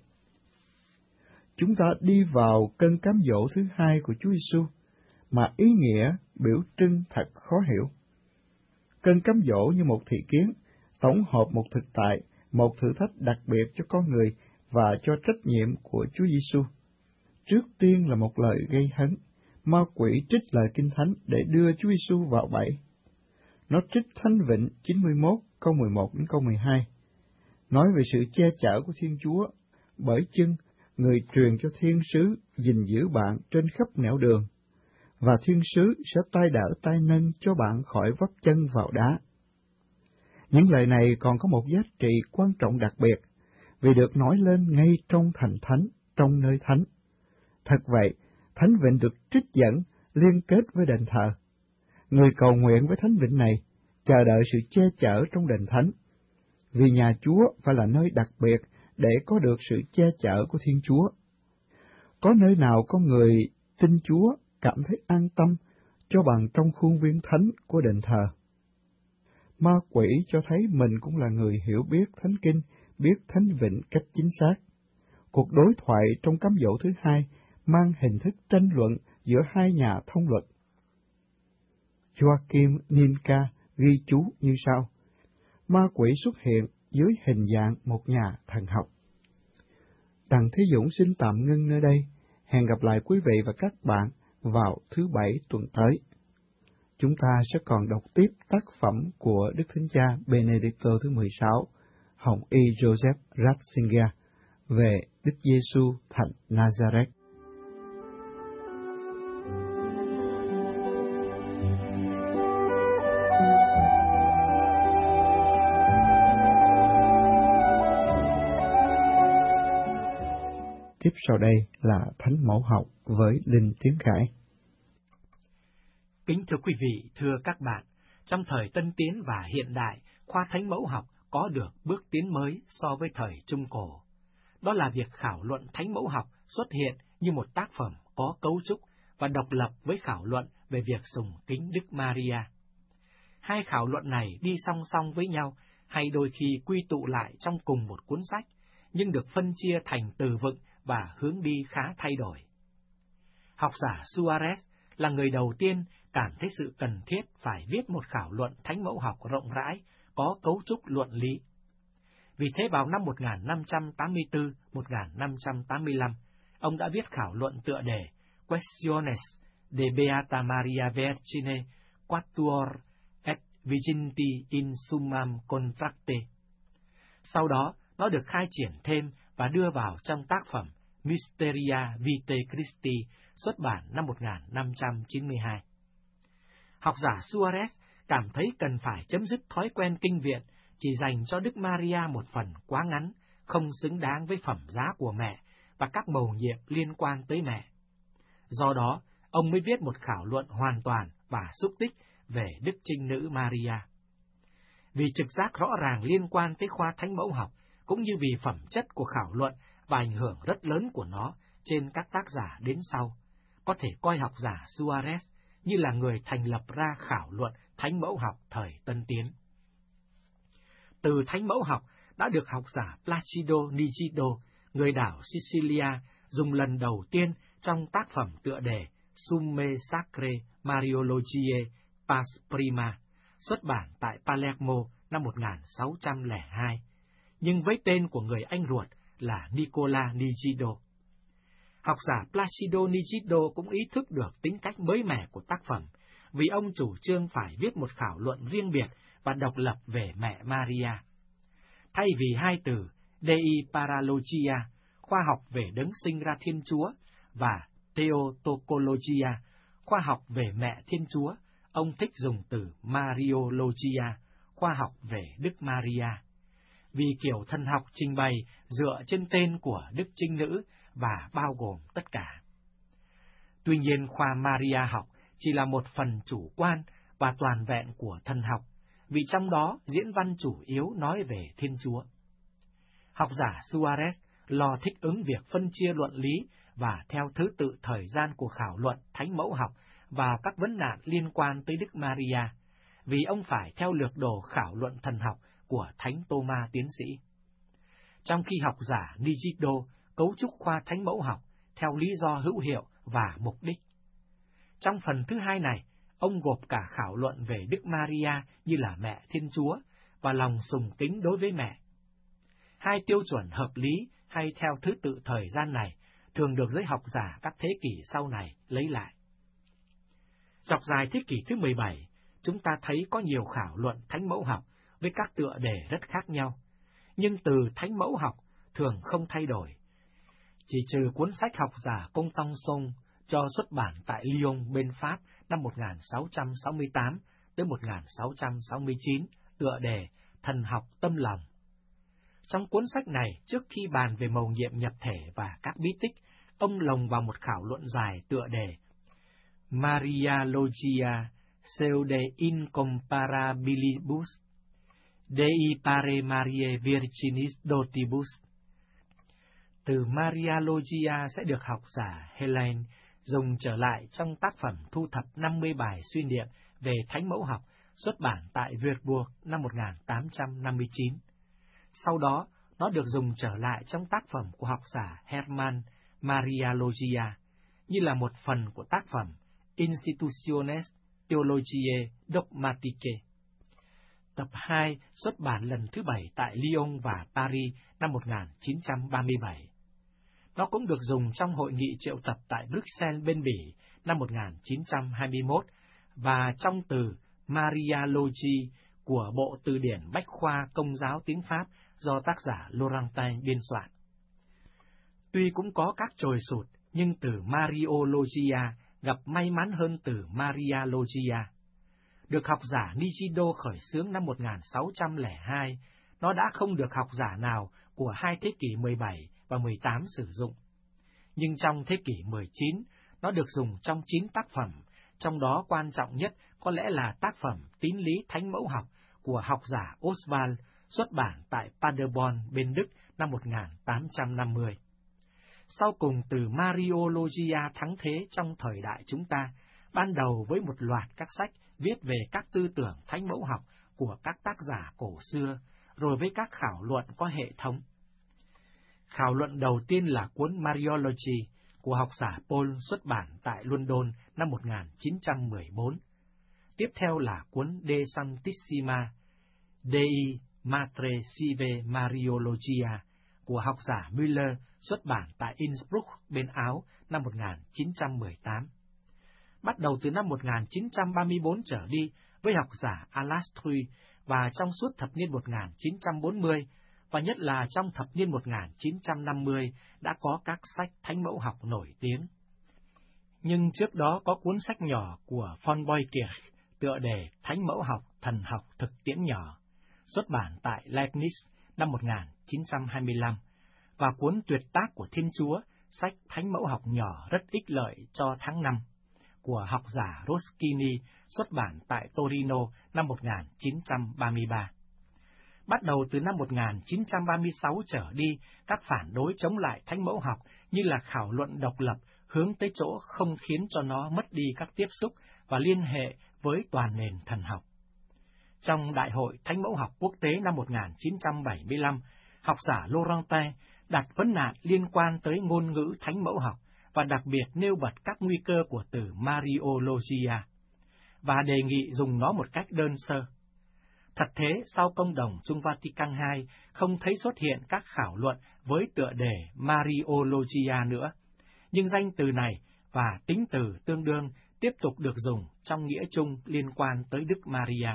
Chúng ta đi vào cơn cám dỗ thứ hai của Chúa Giêsu, mà ý nghĩa biểu trưng thật khó hiểu. Cơn cám dỗ như một thị kiến, tổng hợp một thực tại, một thử thách đặc biệt cho con người và cho trách nhiệm của Chúa Giêsu. Trước tiên là một lời gây hấn, ma quỷ trích lời Kinh Thánh để đưa Chúa Giêsu vào bẫy. Nó trích Thánh Vịnh chín mươi mốt câu mười một đến câu mười hai, nói về sự che chở của Thiên Chúa, bởi chưng người truyền cho thiên sứ gìn giữ bạn trên khắp nẻo đường, và thiên sứ sẽ tay đỡ tay nâng cho bạn khỏi vấp chân vào đá. Những lời này còn có một giá trị quan trọng đặc biệt, vì được nói lên ngay trong thành thánh, trong nơi thánh. Thật vậy, Thánh Vịnh được trích dẫn, liên kết với đền thờ. Người cầu nguyện với Thánh Vịnh này, chờ đợi sự che chở trong đền thánh, vì nhà Chúa phải là nơi đặc biệt để có được sự che chở của Thiên Chúa. Có nơi nào con người tin Chúa cảm thấy an tâm cho bằng trong khuôn viên thánh của đền thờ? Ma quỷ cho thấy mình cũng là người hiểu biết Thánh Kinh, biết Thánh Vịnh cách chính xác. Cuộc đối thoại trong cám dỗ thứ hai mang hình thức tranh luận giữa hai nhà thông luận. Joachim Ninka ghi chú như sau: ma quỷ xuất hiện dưới hình dạng một nhà thần học. Đặng Thế Dũng xin tạm ngưng nơi đây. Hẹn gặp lại quý vị và các bạn vào thứ Bảy tuần tới. Chúng ta sẽ còn đọc tiếp tác phẩm của Đức Thánh Cha Benedicto thứ mười sáu, Hồng Y Joseph Ratzinger, về Đức Giêsu thành Nazareth. Tiếp sau đây là Thánh Mẫu Học với Linh Tiến Khải. Kính thưa quý vị, thưa các bạn, trong thời Tân Tiến và hiện đại, khoa Thánh Mẫu Học có được bước tiến mới so với thời Trung Cổ. Đó là việc khảo luận Thánh Mẫu Học xuất hiện như một tác phẩm có cấu trúc và độc lập với khảo luận về việc sùng kính Đức Maria. Hai khảo luận này đi song song với nhau, hay đôi khi quy tụ lại trong cùng một cuốn sách, nhưng được phân chia thành từ vựng và hướng đi khá thay đổi. Học giả Suarez là người đầu tiên cảm thấy sự cần thiết phải viết một khảo luận Thánh Mẫu Học rộng rãi, có cấu trúc luận lý. Vì thế vào năm một nghìn năm trăm tám mươi tư đến một nghìn năm trăm tám mươi lăm, ông đã viết khảo luận tựa đề Questiones de Beata Maria Vergine Quatuor et Virginity in Summam Contracte. Sau đó, nó được khai triển thêm và đưa vào trong tác phẩm Mysteria Vitae Christi, xuất bản năm một nghìn năm trăm chín mươi hai. Học giả Suarez cảm thấy cần phải chấm dứt thói quen kinh viện, chỉ dành cho Đức Maria một phần quá ngắn, không xứng đáng với phẩm giá của mẹ và các mầu nhiệm liên quan tới mẹ. Do đó, ông mới viết một khảo luận hoàn toàn và xúc tích về Đức Trinh Nữ Maria. Vì trực giác rõ ràng liên quan tới khoa Thánh Mẫu Học, cũng như vì phẩm chất của khảo luận và ảnh hưởng rất lớn của nó trên các tác giả đến sau, có thể coi học giả Suarez như là người thành lập ra khảo luận Thánh Mẫu Học thời Tân Tiến. Từ Thánh Mẫu Học đã được học giả Placido Nigido, người đảo Sicilia, dùng lần đầu tiên trong tác phẩm tựa đề Summe Sacre Mariologiae Pars Prima, xuất bản tại Palermo năm một nghìn sáu trăm lẻ hai, nhưng với tên của người anh ruột là Nicola Nigido. Học giả Placido Nigido cũng ý thức được tính cách mới mẻ của tác phẩm, vì ông chủ trương phải viết một khảo luận riêng biệt và độc lập về mẹ Maria. Thay vì hai từ Dei Paralogia, khoa học về đấng sinh ra Thiên Chúa, và Theotokologia, khoa học về mẹ Thiên Chúa, ông thích dùng từ Mariologia, khoa học về Đức Maria, vì kiểu thần học trình bày dựa trên tên của Đức Trinh Nữ và bao gồm tất cả. Tuy nhiên, khoa Maria học chỉ là một phần chủ quan và toàn vẹn của thần học, vì trong đó diễn văn chủ yếu nói về Thiên Chúa. Học giả Suarez lo thích ứng việc phân chia luận lý và theo thứ tự thời gian của khảo luận thánh mẫu học vào các vấn nạn liên quan tới Đức Maria, vì ông phải theo lược đồ khảo luận thần học của Thánh Tô-ma tiến sĩ. Trong khi học giả Nigido cấu trúc khoa thánh mẫu học theo lý do hữu hiệu và mục đích. Trong phần thứ hai này, ông gộp cả khảo luận về Đức Maria như là mẹ Thiên Chúa và lòng sùng kính đối với mẹ. Hai tiêu chuẩn hợp lý hay theo thứ tự thời gian này thường được giới học giả các thế kỷ sau này lấy lại. Dọc dài thế kỷ thứ mười bảy, chúng ta thấy có nhiều khảo luận thánh mẫu học với các tựa đề rất khác nhau, nhưng từ thánh mẫu học thường không thay đổi. Chỉ trừ cuốn sách học giả Công Tông Sông cho xuất bản tại Lyon bên Pháp năm một nghìn sáu trăm sáu mươi tám tới một nghìn sáu trăm sáu mươi chín, tựa đề Thần học tâm lòng. Trong cuốn sách này, trước khi bàn về mầu nhiệm nhập thể và các bí tích, ông lồng vào một khảo luận dài tựa đề Mariologia Seude Incomparabilibus Dei Pare Mariae Virginis Dotibus. Từ Mariologia sẽ được học giả Helen dùng trở lại trong tác phẩm thu thập năm mươi bài suy niệm về thánh mẫu học xuất bản tại Würzburg năm một nghìn tám trăm năm mươi chín. Sau đó, nó được dùng trở lại trong tác phẩm của học giả Hermann Mariologia, như là một phần của tác phẩm Institutiones Theologiae Dogmaticae. Tập hai xuất bản lần thứ bảy tại Lyon và Paris năm một nghìn chín trăm ba mươi bảy. Nó cũng được dùng trong hội nghị triệu tập tại Bruxelles bên Bỉ năm một nghìn chín trăm hai mươi mốt và trong từ Mariology của Bộ Từ điển Bách khoa Công giáo tiếng Pháp do tác giả Laurentin biên soạn. Tuy cũng có các trồi sụt, nhưng từ Mariologia gặp may mắn hơn từ Mariologia. Được học giả Nigido khởi xướng năm một nghìn sáu trăm lẻ hai, nó đã không được học giả nào của hai thế kỷ mười bảy và mười tám sử dụng. Nhưng trong thế kỷ mười chín, nó được dùng trong chín tác phẩm, trong đó quan trọng nhất có lẽ là tác phẩm Tín lý thánh mẫu học của học giả Oswald, xuất bản tại Paderborn bên Đức năm một nghìn tám trăm năm mươi. Sau cùng từ Mariologia thắng thế trong thời đại chúng ta, ban đầu với một loạt các sách viết về các tư tưởng thánh mẫu học của các tác giả cổ xưa, rồi với các khảo luận có hệ thống. Khảo luận đầu tiên là cuốn Mariology của học giả Paul xuất bản tại London năm một nghìn chín trăm mười bốn. Tiếp theo là cuốn De Sanctissima Dei Matre Sive Mariologia của học giả Müller xuất bản tại Innsbruck bên Áo năm một nghìn chín trăm mười tám. Bắt đầu từ năm một nghìn chín trăm ba mươi bốn trở đi với học giả Alastrui và trong suốt thập niên một nghìn chín trăm bốn mươi, và nhất là trong thập niên một nghìn chín trăm năm mươi đã có các sách thánh mẫu học nổi tiếng. Nhưng trước đó có cuốn sách nhỏ của von Boykirch tựa đề Thánh mẫu học, thần học thực tiễn nhỏ, xuất bản tại Leibniz năm một nghìn chín trăm hai mươi lăm, và cuốn tuyệt tác của Thiên Chúa, sách Thánh mẫu học nhỏ rất ích lợi cho tháng năm, của học giả Roschini, xuất bản tại Torino năm một nghìn chín trăm ba mươi ba. Bắt đầu từ năm một nghìn chín trăm ba mươi sáu trở đi, các phản đối chống lại thánh mẫu học như là khảo luận độc lập hướng tới chỗ không khiến cho nó mất đi các tiếp xúc và liên hệ với toàn nền thần học. Trong Đại hội Thánh mẫu học quốc tế năm một nghìn chín trăm bảy mươi lăm, học giả Laurentin đặt vấn nạn liên quan tới ngôn ngữ thánh mẫu học và đặc biệt nêu bật các nguy cơ của từ Mariologia, và đề nghị dùng nó một cách đơn sơ. Thật thế, sau công đồng Chung Vatican hai không thấy xuất hiện các khảo luận với tựa đề Mariologia nữa, nhưng danh từ này và tính từ tương đương tiếp tục được dùng trong nghĩa chung liên quan tới Đức Maria.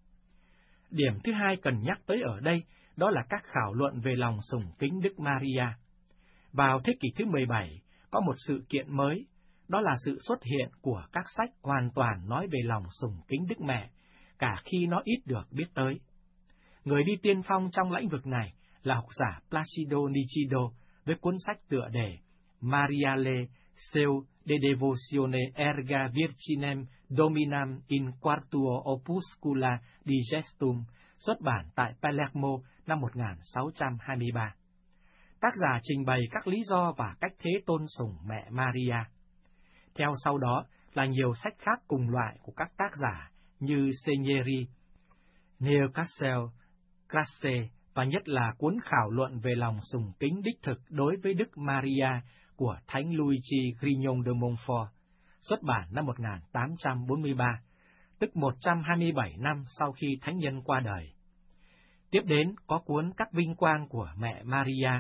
Điểm thứ hai cần nhắc tới ở đây đó là các khảo luận về lòng sùng kính Đức Maria. Vào thế kỷ thứ mười bảy, có một sự kiện mới, đó là sự xuất hiện của các sách hoàn toàn nói về lòng sùng kính Đức Mẹ, cả khi nó ít được biết tới. Người đi tiên phong trong lĩnh vực này là học giả Placido Nigido với cuốn sách tựa đề Mariale Seu de Devocione Erga Virginem Dominam in Quartuo Opuscula Digestum, xuất bản tại Palermo năm một nghìn sáu trăm hai mươi ba. Tác giả trình bày các lý do và cách thế tôn sùng mẹ Maria. Theo sau đó là nhiều sách khác cùng loại của các tác giả như Segneri, Newcastle, Crasse và nhất là cuốn khảo luận về lòng sùng kính đích thực đối với Đức Maria của Thánh Luigi Grignon de Montfort, xuất bản năm một nghìn tám trăm bốn mươi ba, tức một trăm hai mươi bảy năm sau khi Thánh nhân qua đời. Tiếp đến có cuốn Các vinh quang của mẹ Maria,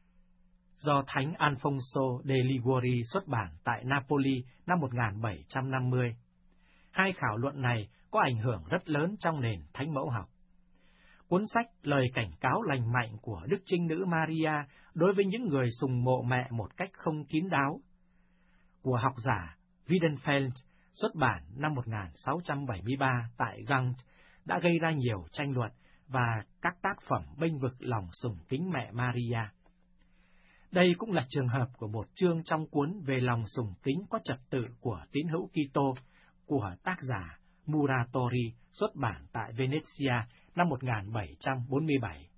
do Thánh Alfonso de Liguori xuất bản tại Napoli năm một nghìn bảy trăm năm mươi. Hai khảo luận này có ảnh hưởng rất lớn trong nền thánh mẫu học. Cuốn sách Lời cảnh cáo lành mạnh của Đức Trinh Nữ Maria đối với những người sùng mộ mẹ một cách không kín đáo, của học giả Weidenfeld, xuất bản năm một nghìn sáu trăm bảy mươi ba tại Gand, đã gây ra nhiều tranh luận và các tác phẩm bênh vực lòng sùng kính mẹ Maria. Đây cũng là trường hợp của một chương trong cuốn về lòng sùng kính có trật tự của tín hữu Kitô của tác giả Muratori, xuất bản tại Venezia năm một nghìn bảy trăm bốn mươi bảy.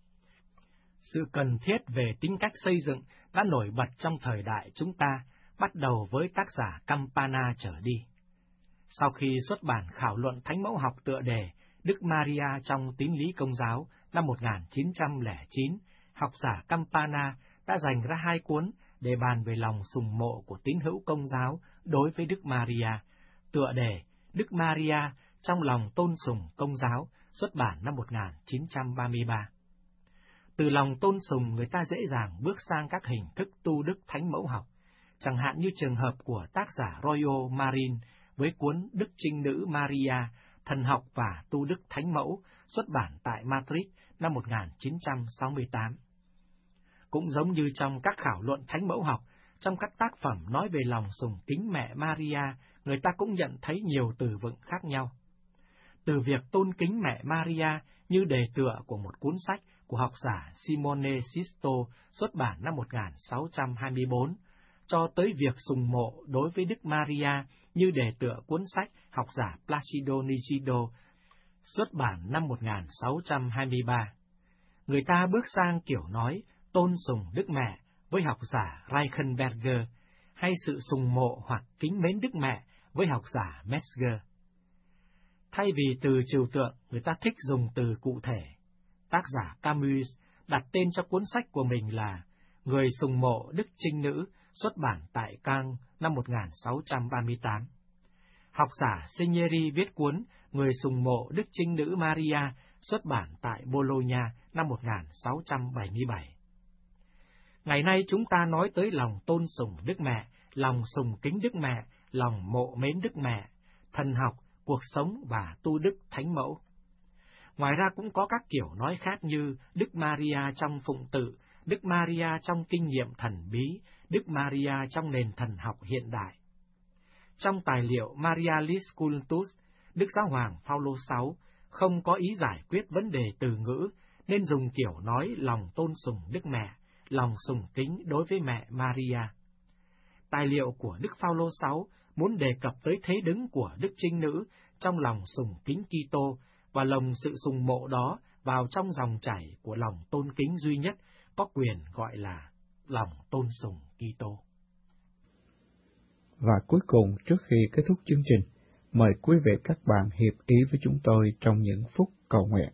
Sự cần thiết về tính cách xây dựng đã nổi bật trong thời đại chúng ta, bắt đầu với tác giả Campana trở đi. Sau khi xuất bản khảo luận thánh mẫu học tựa đề Đức Maria trong tín lý Công giáo năm một nghìn chín trăm lẻ chín, học giả Campana đã dành ra hai cuốn để bàn về lòng sùng mộ của tín hữu Công giáo đối với Đức Maria, tựa đề Đức Maria trong lòng tôn sùng Công giáo, xuất bản năm một nghìn chín trăm ba mươi ba. Từ lòng tôn sùng, người ta dễ dàng bước sang các hình thức tu đức thánh mẫu học, chẳng hạn như trường hợp của tác giả Royo Marin với cuốn Đức Trinh Nữ Maria, thần học và tu đức thánh mẫu, xuất bản tại Madrid năm một nghìn chín trăm sáu mươi tám. Cũng giống như trong các khảo luận thánh mẫu học, trong các tác phẩm nói về lòng sùng kính mẹ Maria, người ta cũng nhận thấy nhiều từ vựng khác nhau. Từ việc tôn kính mẹ Maria như đề tựa của một cuốn sách của học giả Simone Sisto, xuất bản năm một nghìn sáu trăm hai mươi bốn, cho tới việc sùng mộ đối với Đức Maria như đề tựa cuốn sách học giả Placido Nigido, xuất bản năm một nghìn sáu trăm hai mươi ba. Người ta bước sang kiểu nói tôn sùng Đức Mẹ với học giả Reichenberger, hay sự sùng mộ hoặc kính mến Đức Mẹ với học giả Metzger. Thay vì từ trừu tượng, người ta thích dùng từ cụ thể. Tác giả Camus đặt tên cho cuốn sách của mình là Người sùng mộ Đức Trinh Nữ, xuất bản tại Caen năm một nghìn sáu trăm ba mươi tám. Học giả Segneri viết cuốn Người sùng mộ Đức Trinh Nữ Maria, xuất bản tại Bologna năm một nghìn sáu trăm bảy mươi bảy. Ngày nay chúng ta nói tới lòng tôn sùng Đức Mẹ, lòng sùng kính Đức Mẹ, lòng mộ mến Đức Mẹ, thần học, cuộc sống và tu đức thánh mẫu. Ngoài ra cũng có các kiểu nói khác như Đức Maria trong phụng tự, Đức Maria trong kinh nghiệm thần bí, Đức Maria trong nền thần học hiện đại. Trong tài liệu Marialis Cultus, Đức Giáo hoàng Phaolô sáu không có ý giải quyết vấn đề từ ngữ, nên dùng kiểu nói lòng tôn sùng Đức Mẹ, lòng sùng kính đối với mẹ Maria. Tài liệu của Đức Phaolô sáu muốn đề cập tới thế đứng của Đức Trinh Nữ trong lòng sùng kính Kitô và lồng sự sùng mộ đó vào trong dòng chảy của lòng tôn kính duy nhất có quyền gọi là lòng tôn sùng Kitô. Và cuối cùng, trước khi kết thúc chương trình, mời quý vị các bạn hiệp ý với chúng tôi trong những phút cầu nguyện.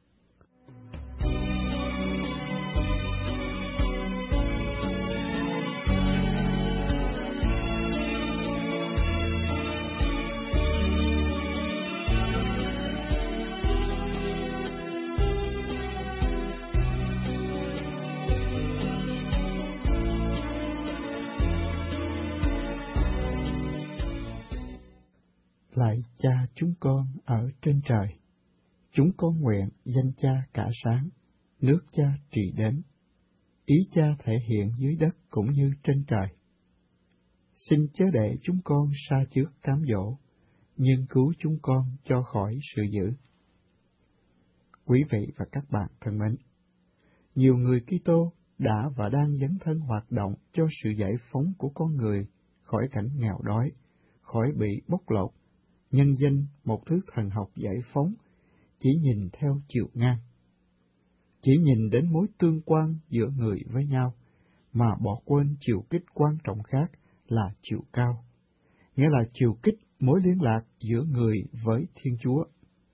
Lạy Cha chúng con ở trên trời, chúng con nguyện danh Cha cả sáng, nước Cha trị đến, ý Cha thể hiện dưới đất cũng như trên trời. Xin chớ để chúng con sa trước cám dỗ, nhưng cứu chúng con cho khỏi sự dữ. Quý vị và các bạn thân mến, nhiều người Kitô đã và đang dấn thân hoạt động cho sự giải phóng của con người khỏi cảnh nghèo đói, khỏi bị bóc lột, nhân danh một thứ thần học giải phóng, chỉ nhìn theo chiều ngang, chỉ nhìn đến mối tương quan giữa người với nhau, mà bỏ quên chiều kích quan trọng khác là chiều cao, nghĩa là chiều kích mối liên lạc giữa người với Thiên Chúa.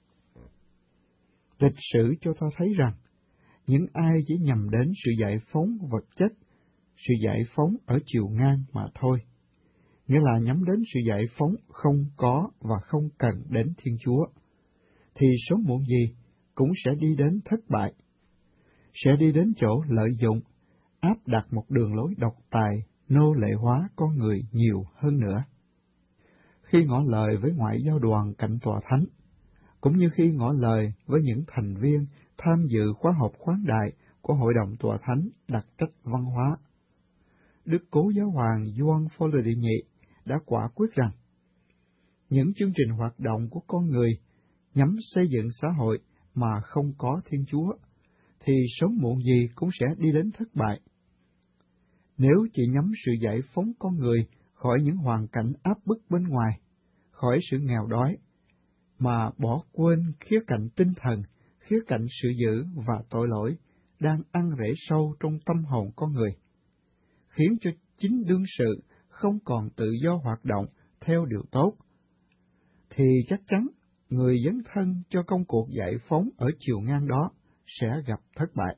Lịch sử cho ta thấy rằng, những ai chỉ nhằm đến sự giải phóng vật chất, sự giải phóng ở chiều ngang mà thôi, nghĩa là nhắm đến sự giải phóng không có và không cần đến Thiên Chúa, thì sớm muộn gì cũng sẽ đi đến thất bại, sẽ đi đến chỗ lợi dụng, áp đặt một đường lối độc tài, nô lệ hóa con người nhiều hơn nữa. Khi ngỏ lời với ngoại giao đoàn cạnh tòa thánh, cũng như khi ngỏ lời với những thành viên tham dự khóa họp khoáng đại của Hội đồng Tòa Thánh đặc trách văn hóa, Đức Cố Giáo hoàng Gioan Phaolô đệ nhị đã quả quyết rằng, những chương trình hoạt động của con người nhằm xây dựng xã hội mà không có Thiên Chúa, thì sớm muộn gì cũng sẽ đi đến thất bại. Nếu chỉ nhắm sự giải phóng con người khỏi những hoàn cảnh áp bức bên ngoài, khỏi sự nghèo đói, mà bỏ quên khía cạnh tinh thần, khía cạnh sự dữ và tội lỗi đang ăn rễ sâu trong tâm hồn con người, khiến cho chính đương sự không còn tự do hoạt động theo điều tốt, thì chắc chắn người dấn thân cho công cuộc giải phóng ở chiều ngang đó sẽ gặp thất bại.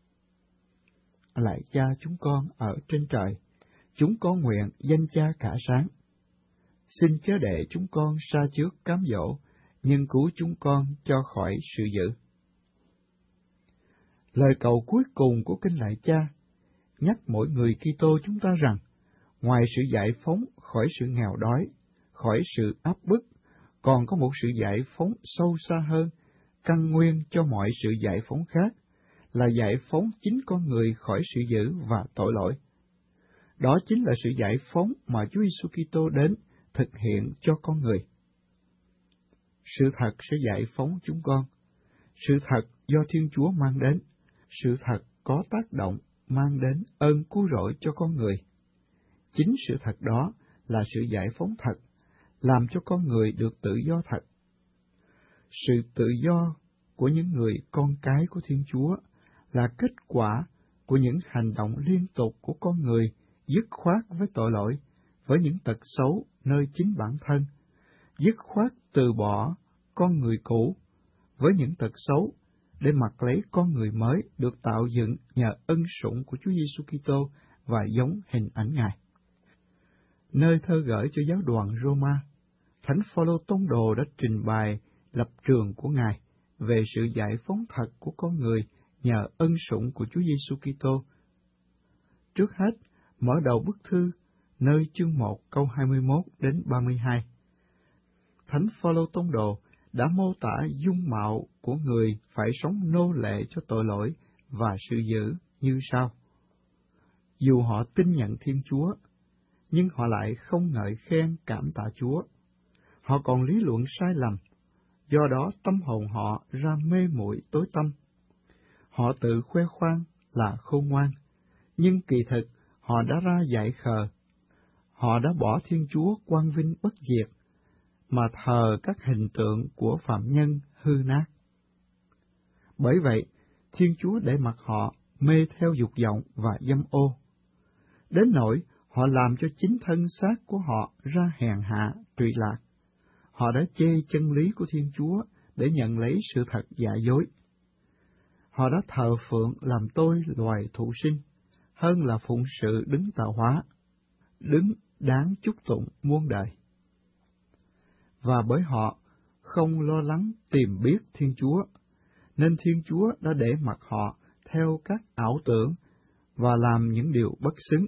Lạy Cha chúng con ở trên trời, chúng con nguyện danh Cha cả sáng. Xin chớ để chúng con sa trước cám dỗ, nhưng cứu chúng con cho khỏi sự dữ. Lời cầu cuối cùng của Kinh Lạy Cha nhắc mỗi người Kitô chúng ta rằng, ngoài sự giải phóng khỏi sự nghèo đói, khỏi sự áp bức, còn có một sự giải phóng sâu xa hơn, căn nguyên cho mọi sự giải phóng khác, là giải phóng chính con người khỏi sự dữ và tội lỗi. Đó chính là sự giải phóng mà Chúa Giêsu Kitô đến thực hiện cho con người. Sự thật sẽ giải phóng chúng con. Sự thật do Thiên Chúa mang đến. Sự thật có tác động mang đến ơn cứu rỗi cho con người. Chính sự thật đó là sự giải phóng thật, làm cho con người được tự do thật. Sự tự do của những người con cái của Thiên Chúa là kết quả của những hành động liên tục của con người dứt khoát với tội lỗi, với những tật xấu nơi chính bản thân, dứt khoát từ bỏ con người cũ với những tật xấu để mặc lấy con người mới được tạo dựng nhờ ân sủng của Chúa Giêsu Kitô và giống hình ảnh Ngài. Nơi thơ gửi cho giáo đoàn Roma, Thánh Phaolô tông đồ đã trình bày lập trường của Ngài về sự giải phóng thật của con người nhờ ân sủng của Chúa Giêsu Kitô. Trước hết, mở đầu bức thư, nơi chương một câu hai mươi mốt đến ba mươi hai. Thánh Phaolô tông đồ đã mô tả dung mạo của người phải sống nô lệ cho tội lỗi và sự dữ như sau. Dù họ tin nhận Thiên Chúa, nhưng họ lại không ngợi khen cảm tạ Chúa. Họ còn lý luận sai lầm, do đó tâm hồn họ ra mê muội tối tăm. Họ tự khoe khoang là khôn ngoan, nhưng kỳ thực họ đã ra dại khờ. Họ đã bỏ Thiên Chúa quang vinh bất diệt, mà thờ các hình tượng của phạm nhân hư nát. Bởi vậy, Thiên Chúa để mặc họ mê theo dục vọng và dâm ô, đến nỗi họ làm cho chính thân xác của họ ra hèn hạ, trụy lạc. Họ đã chê chân lý của Thiên Chúa để nhận lấy sự thật giả dối. Họ đã thờ phượng làm tôi loài thụ sinh, hơn là phụng sự đứng tạo hóa, đứng đáng chúc tụng muôn đời. Và bởi họ không lo lắng tìm biết Thiên Chúa, nên Thiên Chúa đã để mặc họ theo các ảo tưởng và làm những điều bất xứng.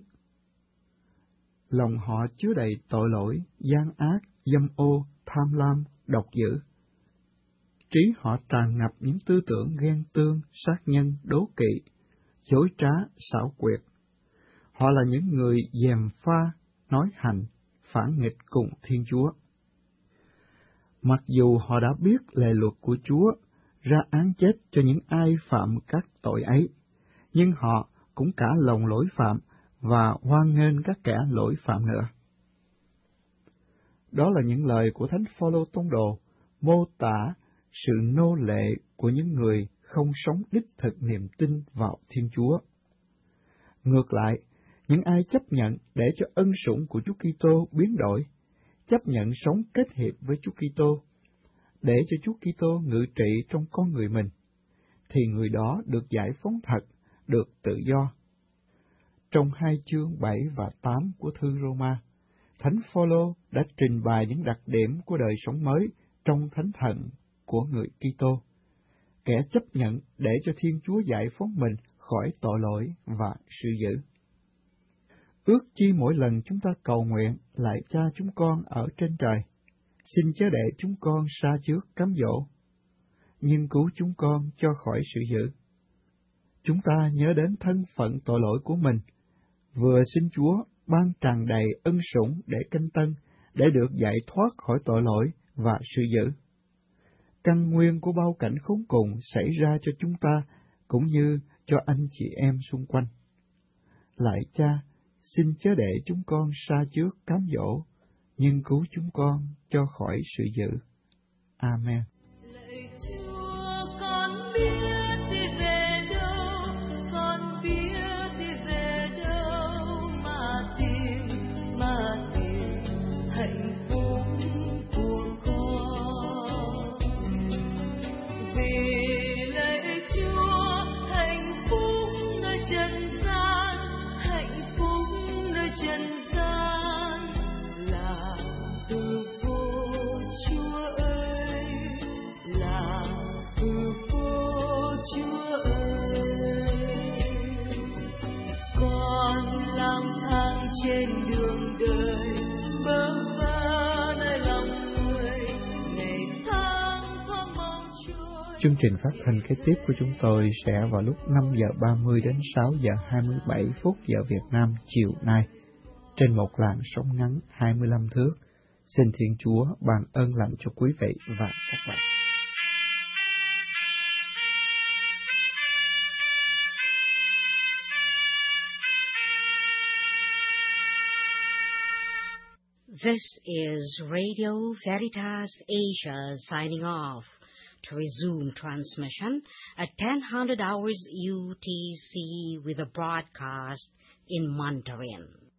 Lòng họ chứa đầy tội lỗi, gian ác, dâm ô, tham lam, độc dữ. Trí họ tràn ngập những tư tưởng ghen tương, sát nhân, đố kỵ, dối trá, xảo quyệt. Họ là những người gièm pha, nói hành, phản nghịch cùng Thiên Chúa. Mặc dù họ đã biết lề luật của Chúa, ra án chết cho những ai phạm các tội ấy, nhưng họ cũng cả lòng lỗi phạm và hoan nghênh các kẻ lỗi phạm nữa. Đó là những lời của Thánh Phaolô tông đồ, mô tả sự nô lệ của những người không sống đích thực niềm tin vào Thiên Chúa. Ngược lại, những ai chấp nhận để cho ân sủng của Chúa Kitô biến đổi, chấp nhận sống kết hiệp với Chúa Kitô, để cho Chúa Kitô ngự trị trong con người mình, thì người đó được giải phóng thật, được tự do. Trong hai chương bảy và tám của thư Roma, Thánh Phaolô đã trình bày những đặc điểm của đời sống mới trong thánh thần của người Kitô, kẻ chấp nhận để cho Thiên Chúa giải phóng mình khỏi tội lỗi và sự dữ. Ước chi mỗi lần chúng ta cầu nguyện lại Cha chúng con ở trên trời, xin chớ để chúng con sa trước cám dỗ, nhưng cứu chúng con cho khỏi sự dữ. Chúng ta nhớ đến thân phận tội lỗi của mình, vừa xin Chúa ban tràn đầy ân sủng để canh tân, để được giải thoát khỏi tội lỗi và sự dữ. Căn nguyên của bao cảnh khốn cùng xảy ra cho chúng ta, cũng như cho anh chị em xung quanh. Lạy Cha, xin chớ để chúng con sa trước cám dỗ, nhưng cứu chúng con cho khỏi sự dữ. Amen. Lạy Chúa, con biết đi về đâu, con biết đi về đâu mà tìm, mà tìm hạnh phúc của con. Vì lạy Chúa, hạnh phúc nơi trần gian, hạnh phúc nơi trần gian là từ vô Chúa ơi, là từ vô Chúa ơi. Con lang thang trên đường đời, bơ vơ nơi lòng người, ngày tháng thoáng mau trôi. Chương trình phát thanh kế tiếp của chúng tôi sẽ vào lúc năm giờ ba mươi đến sáu giờ hai mươi bảy phút giờ Việt Nam chiều nay, trên một làn sóng ngắn hai mươi lăm thước. Xin Thiên Chúa ban ơn lành cho quý vị và các bạn. This is Radio Veritas Asia signing off. To resume transmission at ten hundred hours U T C with a broadcast in Mandarin.